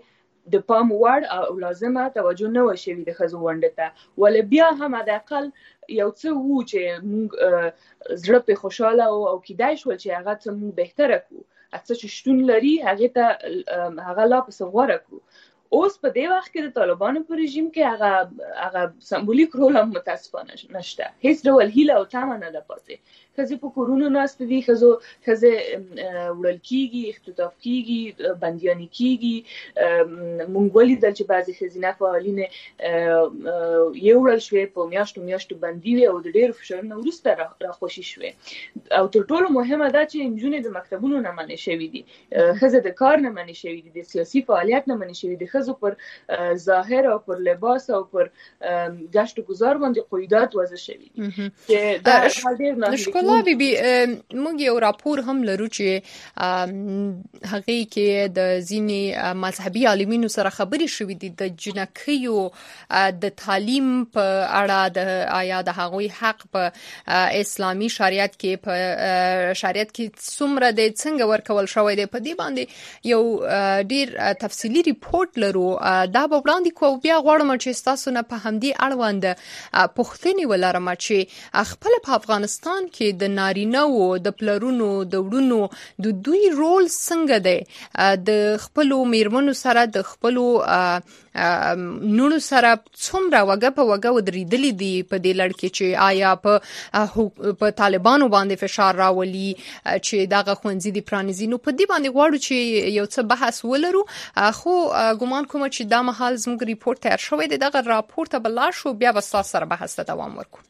د پام وړ او لازمه توجه نه وشوي د ښځو ونډې ته، ولې بیا هم حداقل یو څه وو چې موږ زړه په خوشاله او کیدای شول چې هغه څه موږ بهتره کړو، څه چې شتون لري هغه ته هغه لا پس غوړه کړو. اوس په دې وخت کې د طالبانو په رژیم کې هغه سمبولیک رول هم متاسفانه نشته، هیڅ ډول هیله او تمه نه ده پاتې. ښځې په کورونو ناست دي، ښځې وړل کېږي، اختطاف کېږي، بندیانې کېږي. موږ ولیدل چې بعضې ښځینه فعالین یوړل شوې، په میاشتو بندي وې او د ډېرو فشارونو وروسته راخوشي شوې. او تر ټولو مهمه دا چې نجونې د مکتبونو نه منع شوي دي، ښځې د کار نه منع شوي دي، د سیاسي فعالیت نه منع شوي دي، ښځو پر ظاهر او پر لباس او پر گشت و گذار باندې قیودات وضع شوي دي چې دا ډېر نه ښکلا بیبي. موږ یو راپور هم لرو چې هغې کې د ځینې مذهبي عالمینو سره خبرې شوې دي د جنکیو د تعلیم په اړه، د آیا د هغوی حق په اسلامي شریعت کې څومره دی، څنګه ورکول شوی دی. په دې باندې یو ډیر تفصیلي ریپورت لرو، دا به وړاندې کوو. بیا غواړم چې ستاسو نه په همدې اړوند پوښتنې ولرم چې خپل په افغانستان کې د نارینه او د پلرونو د وړونو د دوی رول څنګه دی، د خپلو میرمنو سره د خپلو نونو سره څومره وګه په وګه ودرېدلې دي په دې لړ کې، چې آیا په طالبانو باندې فشار راولي چې دغه ښوونځي دي پرانیزي. نو په دې باندې غواړو چې یو څه بحث ولرو، خو ګمان کوم چې دا مهال زموږ ریپورت تیار شوی دی، دغه راپور ته به لاړ شو، بیا به ستاسو سره بحث ته دوام ورکړو.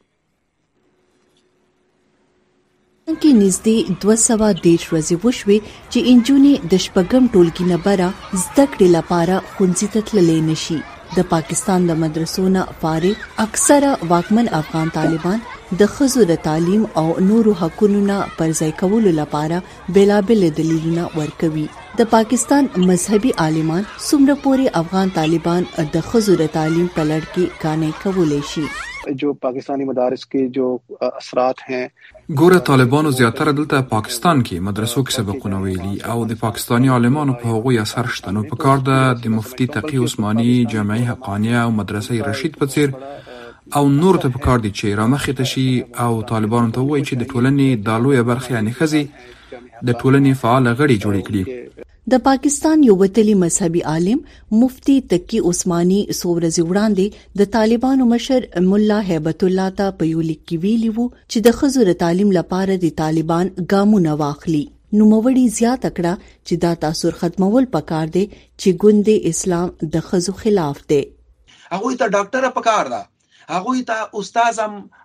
کې نږدې 210 ورځې وشوې چې انجونې د شپږم ټولګي نه بره زده کړې لپاره ښوونځي ته تللی نشي. د پاکستان د مدرسو نه فارغ اکثره واکمن افغان طالبان د ښځو د تعلیم او نورو حقونو نه پرځای کولو لپاره بېلابېل دلیلونه ورکوي. د پاکستان مذهبي عالمان څومره پورې افغان طالبان د ښځو د تعلیم په لړ کې کانې کولی شي. جو پاکستانی مدارس کے جو اثرات ہیں، ګوره طالبانو زیاتره دلته پاکستان کې مدرسو کې سبقونه ویلي او د پاکستانی عالمانو په هغوی اثر شته. نو په کار ده د مفتی تقی عثماني، جامعه حقانیه او مدرسه رشید په څیر او نور ته په کار دي چې رامخې ته شي او طالبانو ته وایي چې د ټولنې د لویه برخه یعنی ښځې د ټولنې فعال غړي جوړ کړي. د پاکستان یو وتلی مذهبي عالم مفتی تقی عثماني څو ورځې وړاندې د طالبانو مشر مولا هیبت الله ته په یو لیک کې ویلي وو چې د ښځو د تعلیم لپاره د طالبان ګامونه واخلي. نوموړي زیاته کړه چې دا تاثر ختمول پکار دی چې ګوند اسلام د ښځو خلاف دی. هغه ته ډاکټر پکار ده، هغه ته استاد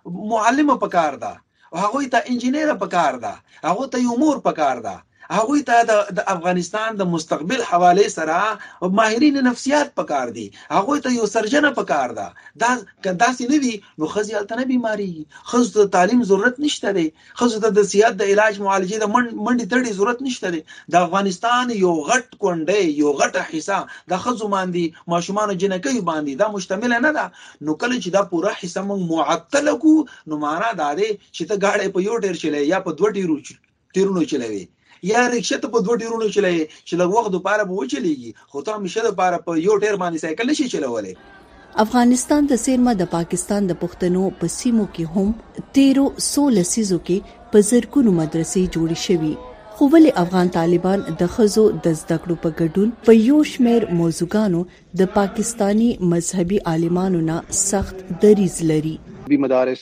معلم پکار ده، هغه ته انجینیر پکار ده، هغه ته یو مور پکار ده، هغه ته د افغانستان د مستقبل حواله سره ماهرین نفسیات پکار دي، هغه ته یو سرجن پکار ده. دا کداسې نه وي نو خزي التنه بیماری، خزو ته تعلیم ضرورت نشته دی، خزو ته د صحت د علاج معالجې د منډي تړي ضرورت نشته دی. د افغانستان یو غټ کونډه، یو غټه حصہ د خزو باندې ماشومان جنکې باندې دا مشتمل نه ده. نو کله چې دا پوره حصہ موږ معطل کو نو معنا دا دی چې ته گاډي په یو ټیر چلې یا په دوه ټیرونو چلوي یا رکشا ته په دوه ټیرونو چلای چې لږ وخت لپاره به وچلیږي، خو ته همیشه لپاره په یو ټیر باندې سایکل نشي چلولای. افغانستان د سیرما د پاکستان د پښتنو په سیمو کې هم 1316 لسیزو کې په زرګونو مدرسې جوړې شوې. خو ولې افغان طالبان د ښځو د زده کړو په ګډون په یو شمېر موضوعګانو د پاکستانی مذهبي عالمانو نه سخت دریځ لري؟ مدارس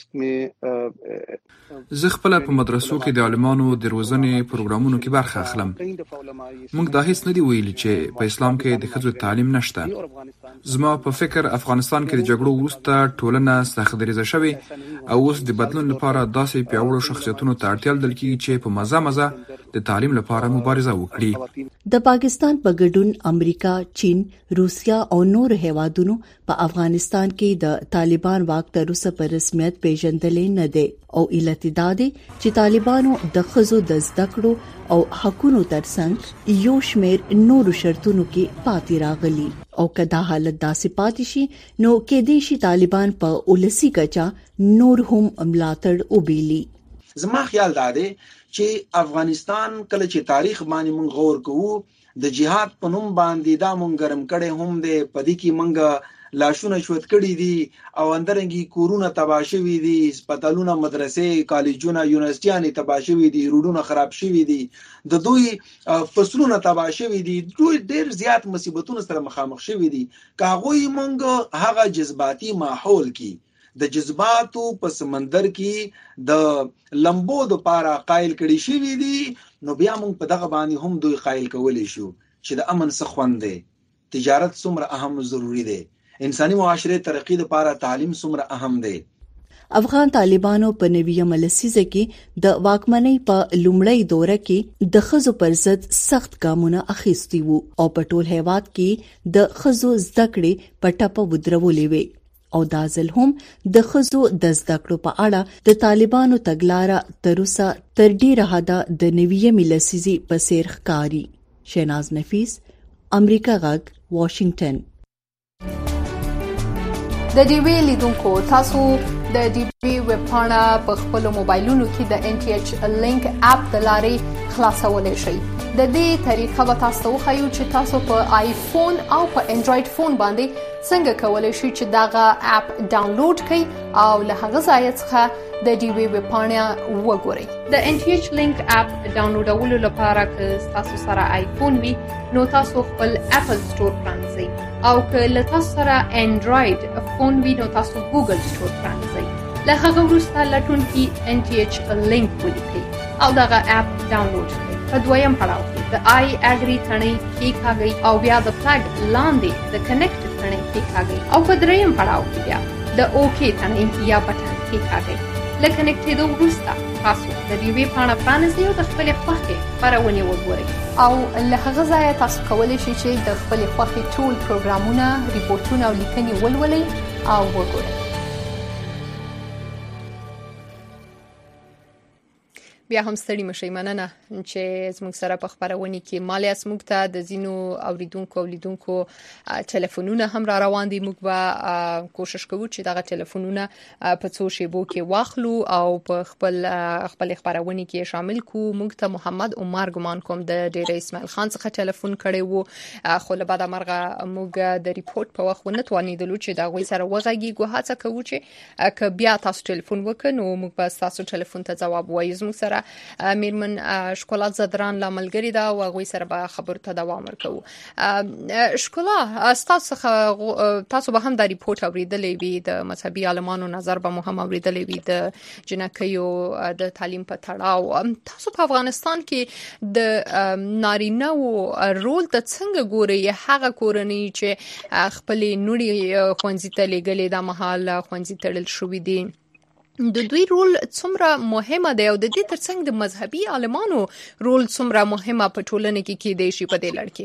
میں زه خپل په مدرسو کې د عالمانو د روزنې پروګرامونو کې برخه اخلم. موږ دا هیڅ نه دی ویلي چې په اسلام کې د ښځو تعلیم نشته. زما په فکر افغانستان کې د جګړو وروسته ټولنه سخت دریځه شوې او اوس د بدلون لپاره داسې پیاوړو شخصیتونو ته اړتیا لیدل کېږي چې په مزه د تعلیم لپاره مبارزه وکړي. د پاکستان په ګډون امریکا، چین، روسیا او نور هیوادونو په افغانستان کې د طالبان واک تر اوسه په رسمیت پیژندلې نه دی او علت دا دی چې طالبانو د ښځو د زده کړو او حقونو ترڅنګ یو شمېر نورو شرطونو کې پاتې راغلي او کدا حالت داسې پاتې شي نو کېدای شي طالبان په ولسی کچا نور هم ملاتړ وبېلي. زما خیال دا دی چې افغانستان کله چې تاریخ باندې موږ غور کوو د جهاد په نوم باندې دا مونږ ګرم کړي هم دی، پدې کې مونږ لاشونه شوت کړي دي او اندرنګي کورونه تباہ شوي دي، هسپتالونه، مدرسې، کالجونه، یونیورسيټیانې تباہ شوي دي، روډونه خراب شوي دي، د دوی فصلونه تباہ شوي دي، دوی ډېر زیات مصیبتونو سره مخامخ شوي دي. که هغوی مونږ هغه جذباتي ماحول کې د جذباتو په سمندر کې د لمبو د پاره قایل کړي شوي دي، نو بیا مونږ په دغه باندې هم دوی قایل کولی شو چې د امن څه خوند دی، تجارت څومره اهم ضروری دی، انساني معاشره ترقی لپاره تعلیم څومره اهم دی. افغان طالبانو په نویمه لسیزه کې د واکمنۍ په لومړی دوره کې د ښځو پر ضد سخت ګامونه اخیستي وو او په ټول هیواد کې د ښځو زده کړې په ټپه ودرولې وې او دا ځل هم د ښځو د زده کړو په اړه د طالبانو تګلاره تر اوسه تر ډیره حده د نویمه لسیزې په څیر ښکاري. شیناز نفیس، امریکا غږ، واشنگټن. د ډي وی لیدونکو، تاسو د ډي وی ویب پاڼه په خپل موبایلونو کې د ان ټي ایچ لینک اپ د لارې خلاصولای شئ. د دې طریقه به تاسو وښیو چې تاسو په آیفون او په انډراید فون باندې څنګه کولای شئ چې دغه اپ ډاونلوډ کړئ او له هغه ځای څخه د ډي وی ویب پاڼه وګورئ. د ان ټي ایچ لینک اپ ډاونلوډولو لپاره که تاسو سره آیفون وي نو تاسو خپل اپل سٹور پرانځئ او که له تاسو سره انډراید فون وي نو تاسو ګوګل سٹور پرانځئ. له هغه وروسته لټونکي ان ټي ایچ لینک ولیکئ او دغه اپ ډاونلوډ کړئ. په دویم پړاو کې د آی اګری تڼۍ کېکاږئ او بیا د فلګ لاندې د کنیکټ تڼۍ کېکاږئ او په دریم پړاو کې بیا د اوکې تڼۍ یا بټن کېکاږئ. له کنیکټېدو وروسته تاسو د ډي وی پاڼه پرانیزئ او د خپلې خوښې خپرونې وګورئ او له هغه ځایه تاسو کولی شئ چې د خپلې خوښې ټول پروګرامونه، ریپورټونه او لیکنې ولولئ او وګورئ. بیا هم ستړي مشئ، مننه چې زموږ سره په خبرونه کې مالیاس موږ ته د زینو اوریدونکو او لیدونکو ټلیفونونه هم را روان دي. موږ به کوشش کوو چې دغه ټلیفونونه په څو شیبو کې واخلو او په خپل خبرونه کې شامل کو. موږ ته محمد عمر ګمان کوم د ډیر اسماعیل خان څخه ټلیفون کړی وو، خو له بعد مرغه موږ د ریپورت په وخت ونه توانیدلو چې دا غوي سره وغږیږو. هڅه کوو چې که بیا تاسو ټلیفون وکړئ نو موږ به تاسو ټلیفون ته ځواب وایو. زموږ سره میرمن شکولا زدران لاملګری دا او غوي سره به خبرو ته دوام ورکوو. شکولا، تاسو به هم د ریپورت اوریدلې وي، د مذهبي عالمانو نظر به هم اوریدلې وي د جنکیو د تعلیم په تړاو. تاسو په افغانستان کې د نارینه او رول ته څنګه ګورئ؟ هغه کورنۍ چې خپل نوري خوانزي ته لګلې د محل خوانزي تړل شوې دي، د دوی رول څومره مهمه دی او د دې ترڅنګ د مذهبي عالمانو رول څومره مهمه په ټولنه کې کېدای شي په دې لړ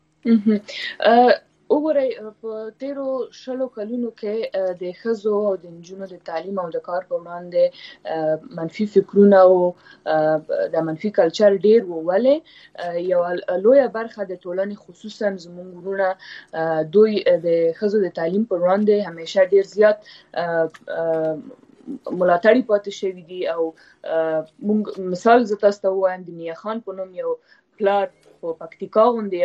کې؟ وګورئ، په تیرو 16 کلونو کې د ښځو او د نجونو د تعلیم او د کار په وړاندې منفي فکرونه او د منفي کلچر ډیر وولې. یو لویه برخه د ټولنې خصوصا زموږ ورونه دوی د ښځو د تعلیم په وړاندې همیشه ډیر زیات ملاتړي پاتې شوی دي او مونږ مثال زه تاسو ته وایم، د میا خان په نوم یو پلار په پکتیکا غونډې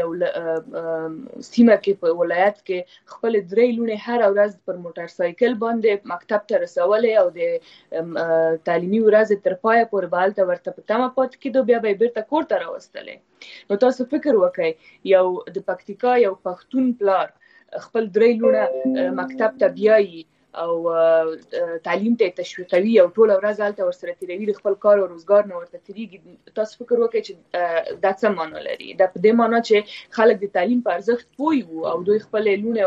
او سیمه کې په ولایت کې خپل درې لونه هر ورځ پر موټر سایکل باندې مکتب ته رسولې او د تعلیمي ورځ تر پای پورې بالته ورته پټه پات کېدو، بیا به بیرته کور ته راوستلې. نو تاسو فکر وکړئ، یو د پکتیکا یو پښتون پلار خپل درې لونه مکتب ته بیایي او تعلیم ته تشویقوي او ټول ورځ هلته ورسره تیروي، د خپل کار او روزګار نه ورته تیریږي. تاسو فکر وکړئ چې دا څه معنا لري؟ دا په دې معنا چې خلک د تعلیم په ارزښت پوه وو او دوی خپل لونه او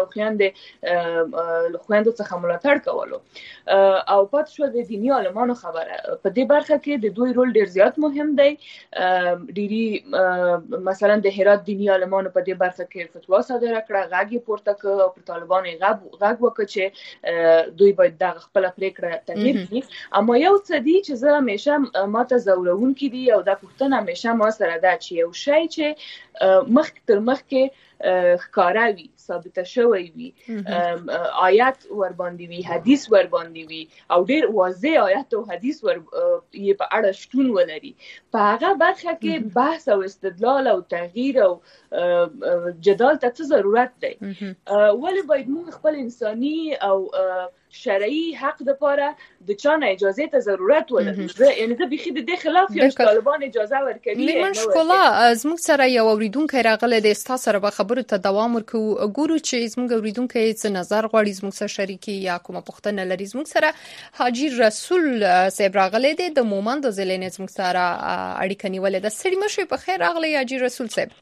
خويندې څخه ملاتړ کولو. او پات شو د دینی عالمانو خبره په دې برخه کې د دوی رول ډیر زیات مهم دی. ډیری مثلا د هرات دینی عالمانو په دې برخه کې فتوا صادره کړه، غږ پورته کړ او پر طالبانو غږ وکړ چې دوی باید دغه خپل پریکړه تغییر کړي. اما یو څه دی چې زه همیشه ماته زورون کې دي او دا پوښتنه همیشه ما سره ده چې یو شی چې مخ تر مخ کې ښکاروي ثابت شوی وي آیات ور باندې وي حدیث ور باندې وي او ډیر واضح آیات او حدیث ور یې په اړه شتون ولري په هغه برخه کې بحث او استدلال او تغییر او جدال ته څه ضرورت دی ولې باید موږ خپل انساني او شرعي حق د پاره د چانه اجازه ته ضرورت ولري یعنی زه بخې د خلاف یم طالبان اجازه ورکوي نه مشکله زموږ سره یو اوریدونکو راغله د استا سره به خبرو ته دوام ورکو ګورو چې زموږ اوریدونکو څه نظر غواړي زموږ سره شریکي یا کومه پوښتنه لري زموږ سره حاجی رسول صاحب راغله د مومند زلین زموږ سره اړیکه نیولې د سړي مشه په خیر راغله حاجی رسول صاحب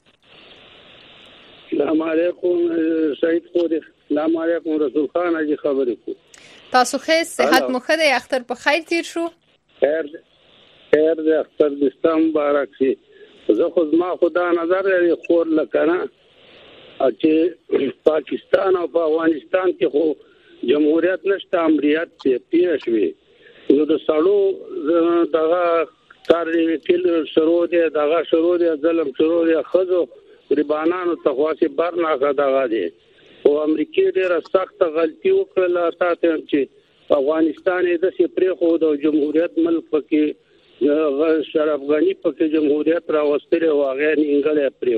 السلام علیکم سعید خود السلام علیکم رسول خان اجي خبرې کو تاسو ښه صحت مو ښه دی اختر په خیر تیر شو خیر د اختر دسته مبارک شي زه خو ما خدا نظر لري خور لکنه چې پاکستان او افغانستان کې خو جمهوریت نشته امریت پیښ وي نو د سړو دغه کاري کل شروع دي دغه شروع دي ظلم شروع دي خزو ریبانانو تخواسی برناغه دغه دي او امریکای ډیره سخت غلطي وکړه تاسو چې افغانستان د سپری خو د جمهوریت ملک کې شرف غنی په جمهوریت راوستره واغې انګلې پری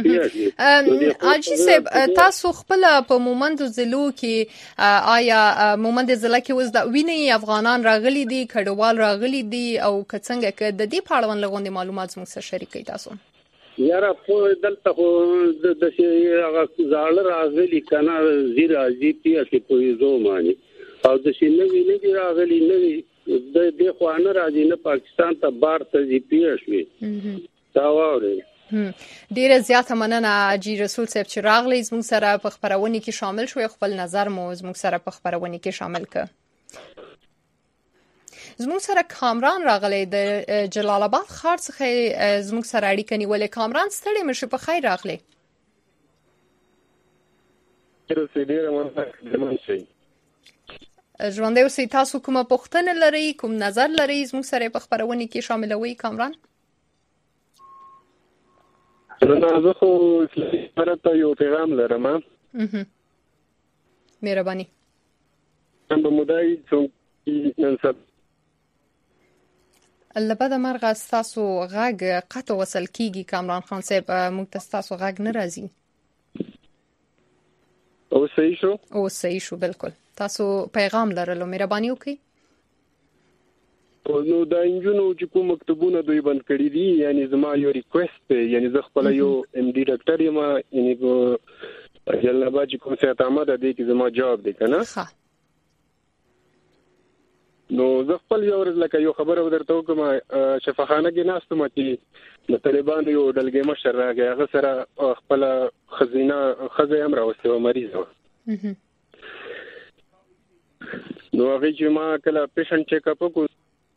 خو اجي صاحب تاسو خپل په مومند زلو کې آیا مومند زله کې وز د ویني افغانان راغلي دي کډوال راغلي دي او کڅنګ کې د دې پاړون لغوندي معلومات موږ سره شریکي تاسو یاره خو دلته خو د هغه زاړه راغلي کنه زیرا جی پی اس په زو مانی او د شینوي نه دی راغلي نه د خو نه راځي نه پاکستان ته بار ته جی پی اس وي دا وره ډیره زیاته مننه اجي رسول صاحب چې راغلی زموږ سره په خبرونه کې شامل شو خپل نظر مو زموږ سره په خبرونه کې شامل ک زموږ سره کامران راغلی د جلال آباد ښار څخه زموږ سره اړیکه نیولې کامران ستړي مشه په خیر راغلی ژوندۍ اوسئ تاسو کومه پوښتنه لرئ کوم نظر لرئ زموږ سره په خبرونه کې شاملوي کامران زه خو اسلامي امارت ته یو پیغام لرم مهرباني په مودای چې نن سبا لبد مرغه تاسو غږ قطع وصل کیږي کامران خان صاحب موږ تاسو غږ نه راځي او صحیح شو بالکل تاسو پیغام لرلو مهرباني وکړئ نو دا انجونو چې کوم مکتوبونه دوی بند کړی دي یعنی زما یو ریکوست یعنی زه خپل یو ام ډي ډاکټر یم یعنی په جلال آباد کوم څه ته ماده دي چې زما جواب دی کنه ها نو زه خپل یو ورځ لکه یو خبره ودرته کوم شفاخانه کې ناستم چې د طالبان یو ډلګي مشر راغی هغه سره خپل خزینه هم راوستو مریض و نو هغه چې ما کله پیشنټ چیک اپ وکړ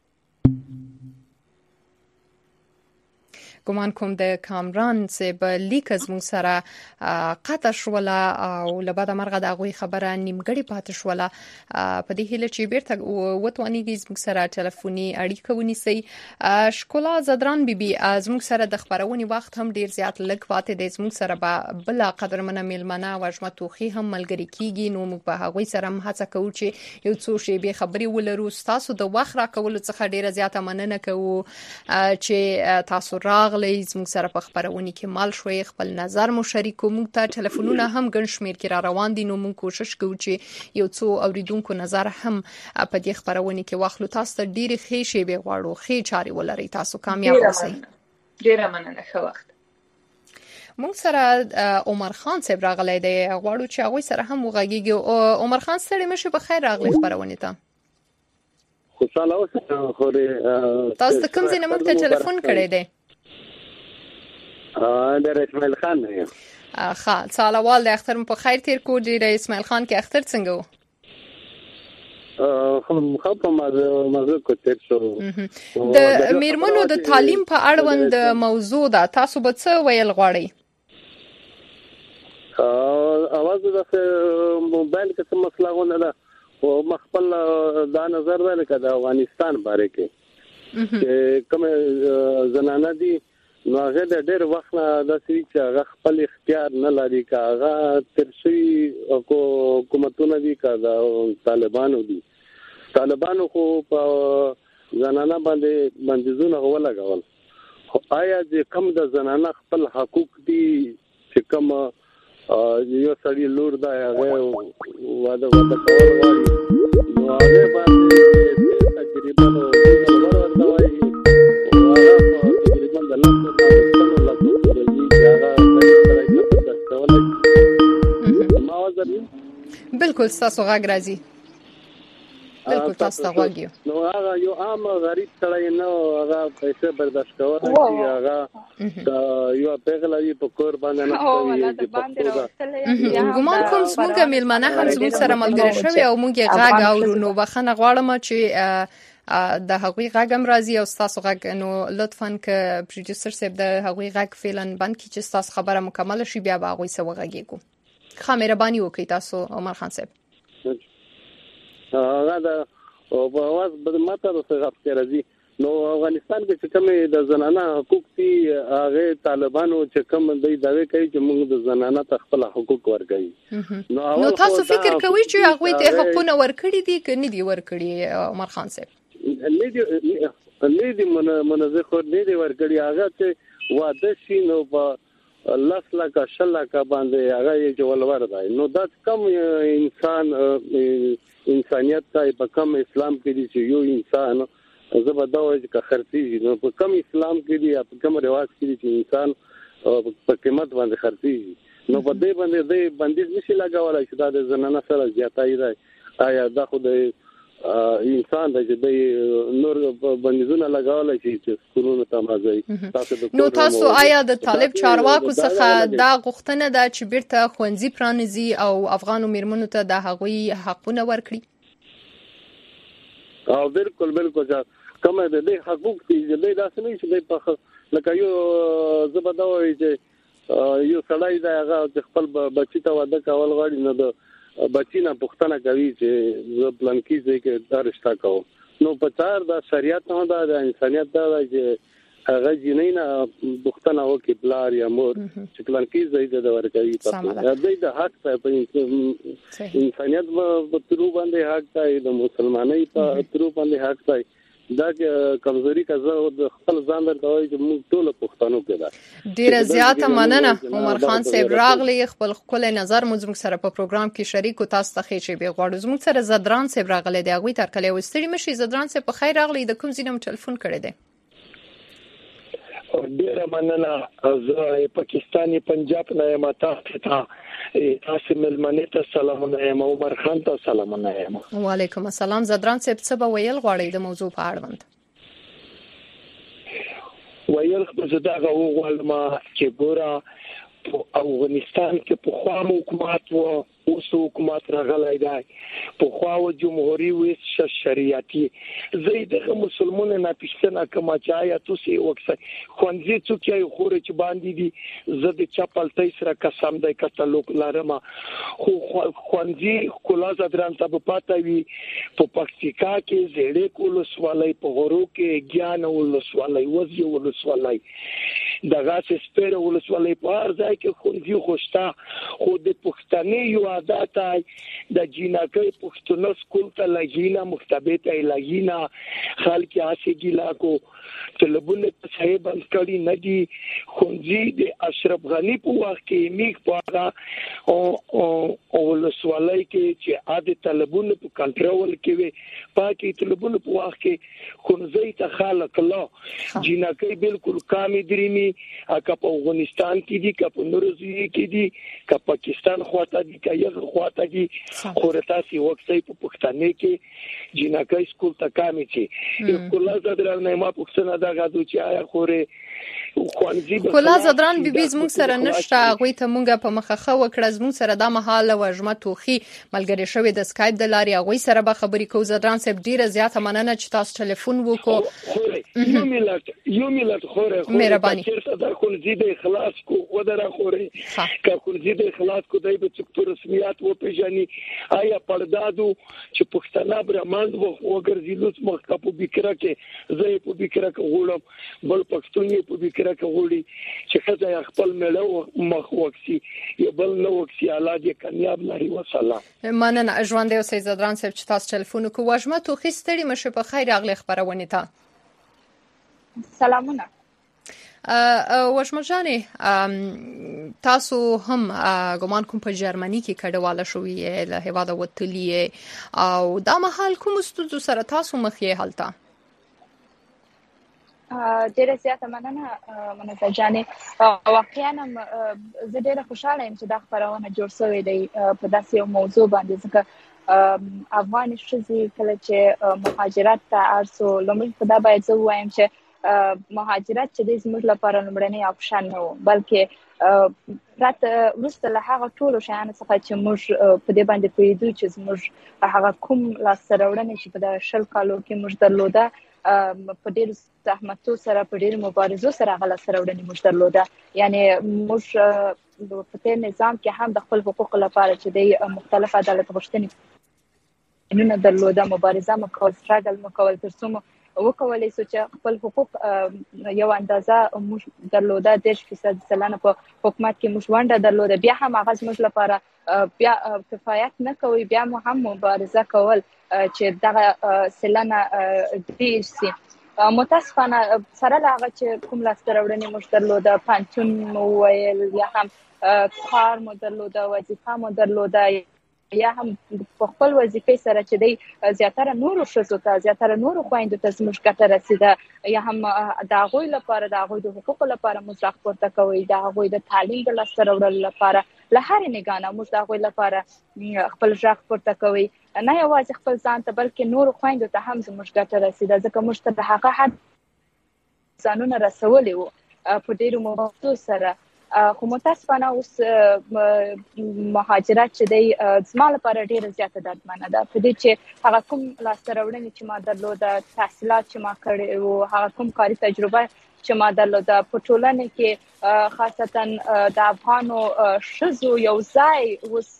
ګمان کوم د کامران صاحب لیک از مون سره قطع شوله او لبد مرغه د غوي خبره نیمګړی پاتې شوله په دې هله چې بیرته وټوانیږي زموږ سره ټلیفوني اړیکه ونیسي شکولا زدران بیبي زموږ سره د خبرونې وخت هم ډیر زیات لږ پاتې دی زموږ سره به بل قدرمنه میلمنه وجمه توخي هم ملګری کیږي نو موږ به هغوی سره هڅه کوو چې یو څو شی به خبري ولرو تاسو د وخت راکول څخه ډیره زیاته مننه کوو چې تاسو راغلی زموږ سره په خبرونه کې مال شوي خپل نظر مو شریکو موږ ته ټلیفونونه هم ګڼ شمیر کې را روان دي نو موږ کوشش کوو چې یو څو اوریدونکو نظر هم په دې خبرونه کې واخلو تاسو ته ډیره ښه شی به غواړو ښه چاري ولري تاسو کامیاب اوسئ ډیره مننه ښه وخت موږ سره عمر خان صاحب راغلی دی غواړو چې هغه سره هم وغږیږو عمر خان ستړي مشه په خیر راغلی خبرونه ته خوشاله اوسئ خو تاسو کوم ځای نه موږ ته ټلیفون کړی دی در اسماعیل خان نه ښه سالوال د اختر په خیر تیر کو دی اسماعیل خان کې اختر څنګه و خو په مازه کو تیر شو د میرمنو د تعلیم په اړوند موضوع ده تاسو به څه ویل غواړئ اواز د موبایل کې څه مسله غونه ده او مخبل دا نظر ده لکه د افغانستان باره کې چې کوم زنانه دي نو هغه د ډېر وخت نه د چې هغه خپل اختیار نه لري کا هغه ترشي حکومتونه دي کا د طالبانو دي طالبانو خو په زنانه باندې بندیزونه ولګول آیا چې کم د زنانه خپل حقوق دي چې کم یو سړی لور دا هغه واده کول غواړي نو هغه باندې تقریبا ورته وایي بالکل تاسو غږ راځي بالکل تاسو غږ نو هغه یو عام غریب سړی نو هغه پیسې برداشت کوي چې هغه یو پیغلې په کور باندې نه کوي ګومان کوم څنګه ملمنه هم زموږ سره ملګری شوی او موږ غږ اورو نو بخنه غواړم چې د هغوی غږم راځي او تاسو غږ نو لطفاً ک پروډوسر صاحب د هغوی غږ فعلا بند کی چې تاسو خبره مکمل شي بیا به هغوی سره غږیږو خو مهرباني وکړئ تاسو عمر خان صاحب هغه د او په واس بد ماته راځي راځي نو افغانستان کې کوم د زنانه حقوق دي هغه طالبانو چې کوم د داوی کوي چې موږ د زنانه خپل حقوق ورکړي نو تاسو فکر کوئ چې هغه ته حقونه ورکړي دي که نه دي ورکړي عمر خان صاحب نه دي منځ خو نه دي ورکړي هغه چې واده شي نو په لاس لکه شلکه باندې هغه یې جوړور دی نو دا کم انسان انسانيت ته په کم اسلام کې دي چې یو انسان زبردوي چې خرڅي نو په کم اسلام کې دي په کم رواج کې دي چې انسان په قیمت باندې خرڅي نو په دې باندې دې بندیز نشي لګولای چې دا د زنانه سره زیاتای دی آیا دا خو د انسان د دې نور بندیزونه لګولای شي چې سکولونو ته راځي نو تاسو آیا د طالب چارواکو څخه دا غوښتنه ده چې بیرته خوندزي پرانیزي او افغانو میرمنو ته د هغوی حقونه ورکړي او بالکل کومه د دې حقوق دي چې داسې نه شي په لکه یو زبردوي چې یو سړی دا هغه خپل بچی ته واده کول غواړي نو د بچی نه پښتنه کوي چې زه پلانکی ځای کې دا رشتہ کوم نو په تار د شریعت نه د انسانيت دا چې هغه جنینا پښتنه وکي بلار یا مور چې پلانکی ځای د ورکوي تاسو د حق په انسانيت په ترو باندې حق دی د مسلمانۍ په ترو باندې حق دی دا کمزوري کزه د خپل ځان درکوي چې موږ ټول پښتنو کې ده ډیره زیاته مننه عمر خان صاحب راغلی خپل خپل نظر موږ سره په پروګرام کې شریک او تاسو ته خېچې به غواړو زموږ سره زدران صاحب راغلی دی هغه تر کله وستړي مشي زدران صاحب په خیر راغلی د کوم ځینم ټلیفون کړی دی ډیره مننه زه پاکستاني پنجاب نه یم تاسو ملمنه ته سلامونه یم عمر خان ته سلامونه یم وعلیکم السلام زدران صاحب څه به ویل غواړئ د موضوع په اړه ویل خو زه دا غواړم چې ګوره افغانستان کې په خوا حکومت وو اوس حکومت راغلی دی په خوا جمهوریت وي شریعتي زیاده مسلمانانو نه پښتنه کما چایا توسي وکړي خوانځي څوک یې خوري چې باندې دي زه د چپل تیسره قسم دی کتلوک لارم خو خوانځي کلا زدران ته پاتې وي په پکتیکا کې زړې کول سوالای په غورو کې ګیان ول سوالای وځي ول سوالای دغه سپېره ول سوالای په هر ځای کې خوانځي خوشتا خو د پښتني یو عادت د جیناکې پښتون سکول ته لګینا مختبته لګینا خلک اسېږي لا کو طلبونه صاحب انکړي ندي خونځي د اشرف غنی په وخت کې میګ پاغه او ولسوالۍ کې چې عادت طلبونه په کنټرول کې وي پاکي طلبونه په وخت کې خونځي ته خلک لا جیناکې بالکل کامې درېمي اکه په افغانستان کې دي که په نورزي کې دي که پاکستان خواته دي که یو خواته دي خورتاسي وکړي په پښتنې کې جیناکې سکول ته کامې چې کله زدران نه ما پښتنه دا غاډو چې آیا خوري کلا زدران بیبي زموږ سره نشته غوي ته مونږه په مخخه وکړه زموږ سره د محاله وجمه توخي ملګری شوی د سکایپ د لاري غوي سره به خبرې کو زدران صاحب ډیره زیاته مننه چې تاسو ټلیفون وکړو یو ملت خوره مهرباني دا خونځي د اخلاص کو ودره خوره که خونځي د اخلاص کو دای په څکتور رسمیات و پیژني آیا پردادو چې پښتنه برمند وګرځي لوس مخ په بکره کې زه په بکره کې غوړم بل پښتوني په بکره تذکره کوي چې خدای خپل ملو مخ وکسي یو بل نو وکسي الله دې کامیاب لري وسلام. مننه ژوند او سید زدران صاحب چې تاسو ټلیفون کوو. وژمه تو خستړي مشه په خیر اغلی خبرونه تا. سلامونه. وژمه جانې تاسو هم ګومان کوم په جرمني کې کډواله شوې له هواده وتلې او دا مهال کوم ستونزو سره تاسو مخ یې حالته؟ ډیره زیاته مننه جانې. واقعا زه ډیره خوشاله یم چې دا خبرونه جوړ شوې دی په داسې یو موضوع باندې ځکه افغان ښځې کله چې مهاجرت ته ارسو لومړی خو دا باید زه ووایم چې مهاجرت چې د زموږ لپاره لومړنی اپشن نه و بلکې پرته وروسته له هغه ټولو شیانو څخه چې موږ په دې باندې پوهېدو چې زموږ هغه کوم لاسته راوړنې چې په دغه 20 کالو کې موږ درلوده په ډېرو زحمتو سره په ډېرو مبارزو سره هغه لاسته راوړنې موږ درلوده. یعنې موږ په تېر نظام کې هم د خپل حقوقو لپاره چې د مختلف عدالت غوښتنې نه درلوده مبارزه مو کول سټراګل مو کول تر څو وکولای شو چې خپل حقوق یو اندازه موږ درلوده 10% سلانه په حکومت کې موږ ونده درلوده بیا هم هغه موږ لپاره بیا کفایت نه کوي بیا مو هم مبارزه کول چې دغه سلانه ډیر سي. متاسفانه سره هغه چې کوم لاسته راوړنې موږ درلوده پانتون مو ویل یا هم کار مو درلوده وظیفه مو درلوده یا هم په خپل وظیفې سره چې دی زیاتره نورو ښځو ته زیاتره نورو خویندو ته زموږ ګټه رسیده یا هم د هغوی لپاره د هغوی د حقوقو لپاره موږ راپورته کوي د هغوی د تعلیم د لاسته راوړلو لپاره له هرې نګاه نه موږ د هغوی لپاره خپل غږ پورته کوي نه یوازې خپل ځان ته بلکې نورو خویندو ته هم زموږ ګټه رسیده ځکه موږ ته د هغه حد ځانونه رسولي وو په ډېرو موضوع سره. خو متاسفانه اوس مهاجرت چې دی زما لپاره ډیره زیاته دردمنه ده په دې چې هغه کوم لاسته راوړنې چې ما درلوده تحصیلات چې ما کړي وو هغه کوم کاري تجربه چې ما درلوده په ټولنه کې خاصتا د افغانو ښځو یو ځای اوس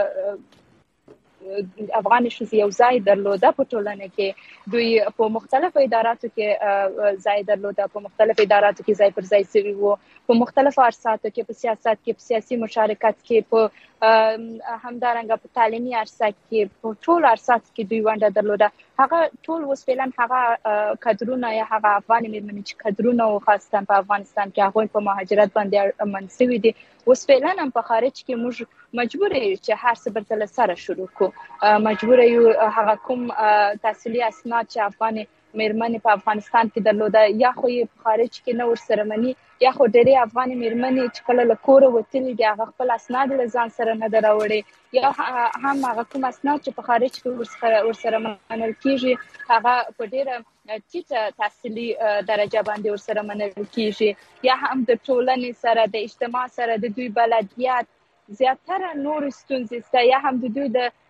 افغان ښځې یو ځای درلوده په ټولنه کې دوی په مختلفو اداراتو کې ځای درلوده په مختلفو اداراتو کې ځای پر ځای شوي وو په مختلفو عرصاتو کې په سیاست کې په سیاسي مشارکت کې په همدارنګه په تعلیمي عرصه کې په ټول عرصاتو کې دوی ونډه درلوده. هغه ټول اوس فعلا هغه کادرونه یا هغه افغان میرمنې چې کادرونه او خاصه په افغانستان کې هغه په مهاجرت باندې منسوي دي اوس فعلا هم په خارج کې موږ مجبور یو چې هر څه برتل سره شروع کو مجبور یو هغه کوم تحصیلي اسناد چې افغان میرمنې په افغانستان کې درلوده یا خو په خارج کې نه ورسره مني یا خو ډېری افغان میرمنې چې کله له کوره وتلي دي هغه خپل اسناد له ځان سره نه دراوړي یا هم هغه کوم اسناد چې په خارج کې ورسره منل کیږي هغه په ډېره ټیټه تحصیلي درجه باندې ورسره منل کیږي یا هم د ټولنې سره د اجتماع سره د دوی بلدیات زیاتره نور ستونزې سته یا هم د دوی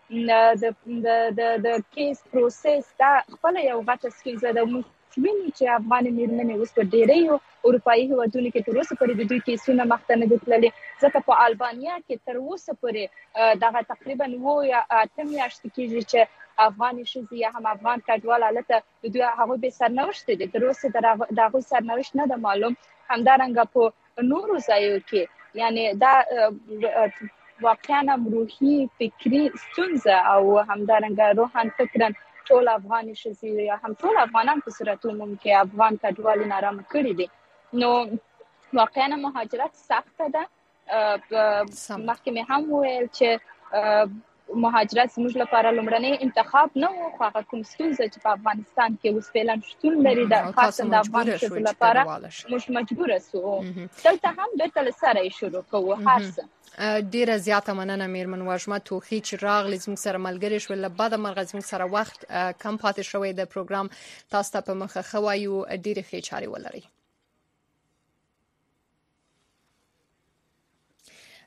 د کیس پروسس دا خپل یو غټه ستونزه ده. ویني چې افغان میرمنې اوس په ډېرو اروپایي هیوادونو کې تر اوسه پورې د دوی کیسونه مخته نه دي تللي ځکه په البانیا کې تر اوسه پورې دغه تقریبا 8 میاشتې کېږي چې افغان ښځې یا هم افغان کډوال هلته د دوی هغوی بې سرنوشته دي تر اوسه د هغوی سرنوشت نه ده معلوم. همدارنګه په نورو ځایو کې یعنی دا واقعا روحي فکري ستونزه او همدارنګه روحان فکرن ټول افغان ښځې یا هم ټول افغانان په صورت عموم کې افغان کډوال نارامه کړي دي. نو واقعا مهاجرت سخته ده. مخکې مې هم ویل چې مهاجرت زموږ لپاره لومړنی انتخاب نه و خو هغه کوم ستونزه چې په افغانستان کې اوس فعلا شتون لري د خاصه د افغان ښځو لپاره موږ مجبور سو دلته هم بیرته له سره شروع کوو هر څه. ډیره زیاته مننه میرمن وژمه توخی چې راغلی زموږ سره ملګری شو له بعد مرغ زموږ سره وخت کم پاتې شوی د پروګرام تاسو ته په مخه خوایو ډیره ښه چاري ولري.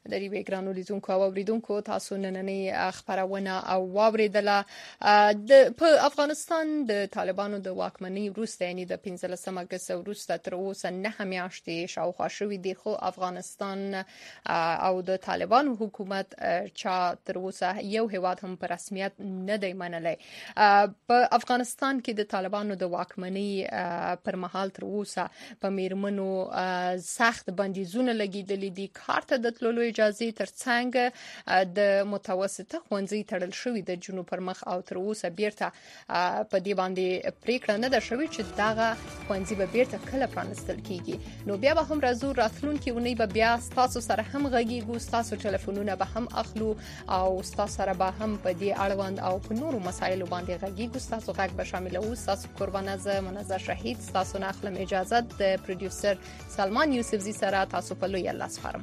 د دې بیکګراوند لیدونکو او اوریدونکو تاسو نننی خبرونه او واوریدله په افغانستان د طالبانو د واکمنۍ وروسته یعنی د 15 اگست وروسته تر اوسه 9 میاشتې شاوخوا شوې دي خو افغانستان او د طالبانو حکومت چا تر اوسه یو هیواد هم په رسمیت نه دی منلی په افغانستان کې د طالبانو د واکمنۍ پر مهال تر اوسه په میرمنو سخت بندیزونه لګیدلې دي کارته د تللو اجازه ترڅنګ د متوسطه ښوونځي تړل شوی د جنوب پر مخ او تر اوسه بیرته په دې باندې پریکړه نه ده شوې چې دغه ښوونځي به بیرته کله پرانستل کیږي نو بیا به هم راځو راتلونکي اونۍ به بیا تاسو سره هم غږیږو تاسو ټلیفونونه به هم اخلو او تاسو سره به هم په دې اړوند او په نورو مسایلو باندې غږیږو تاسو غږ به شامل وو تاسو قربانه ز منظر شهید تاسو نه اخلم اجازه د پروډوسر سلمان یوسفزی سره تاسو په لوی الله سپارم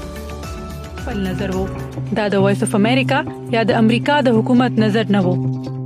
خپل نظر وو دا د وایس اف امریکا یا د امریکا د حکومت نظر نه وو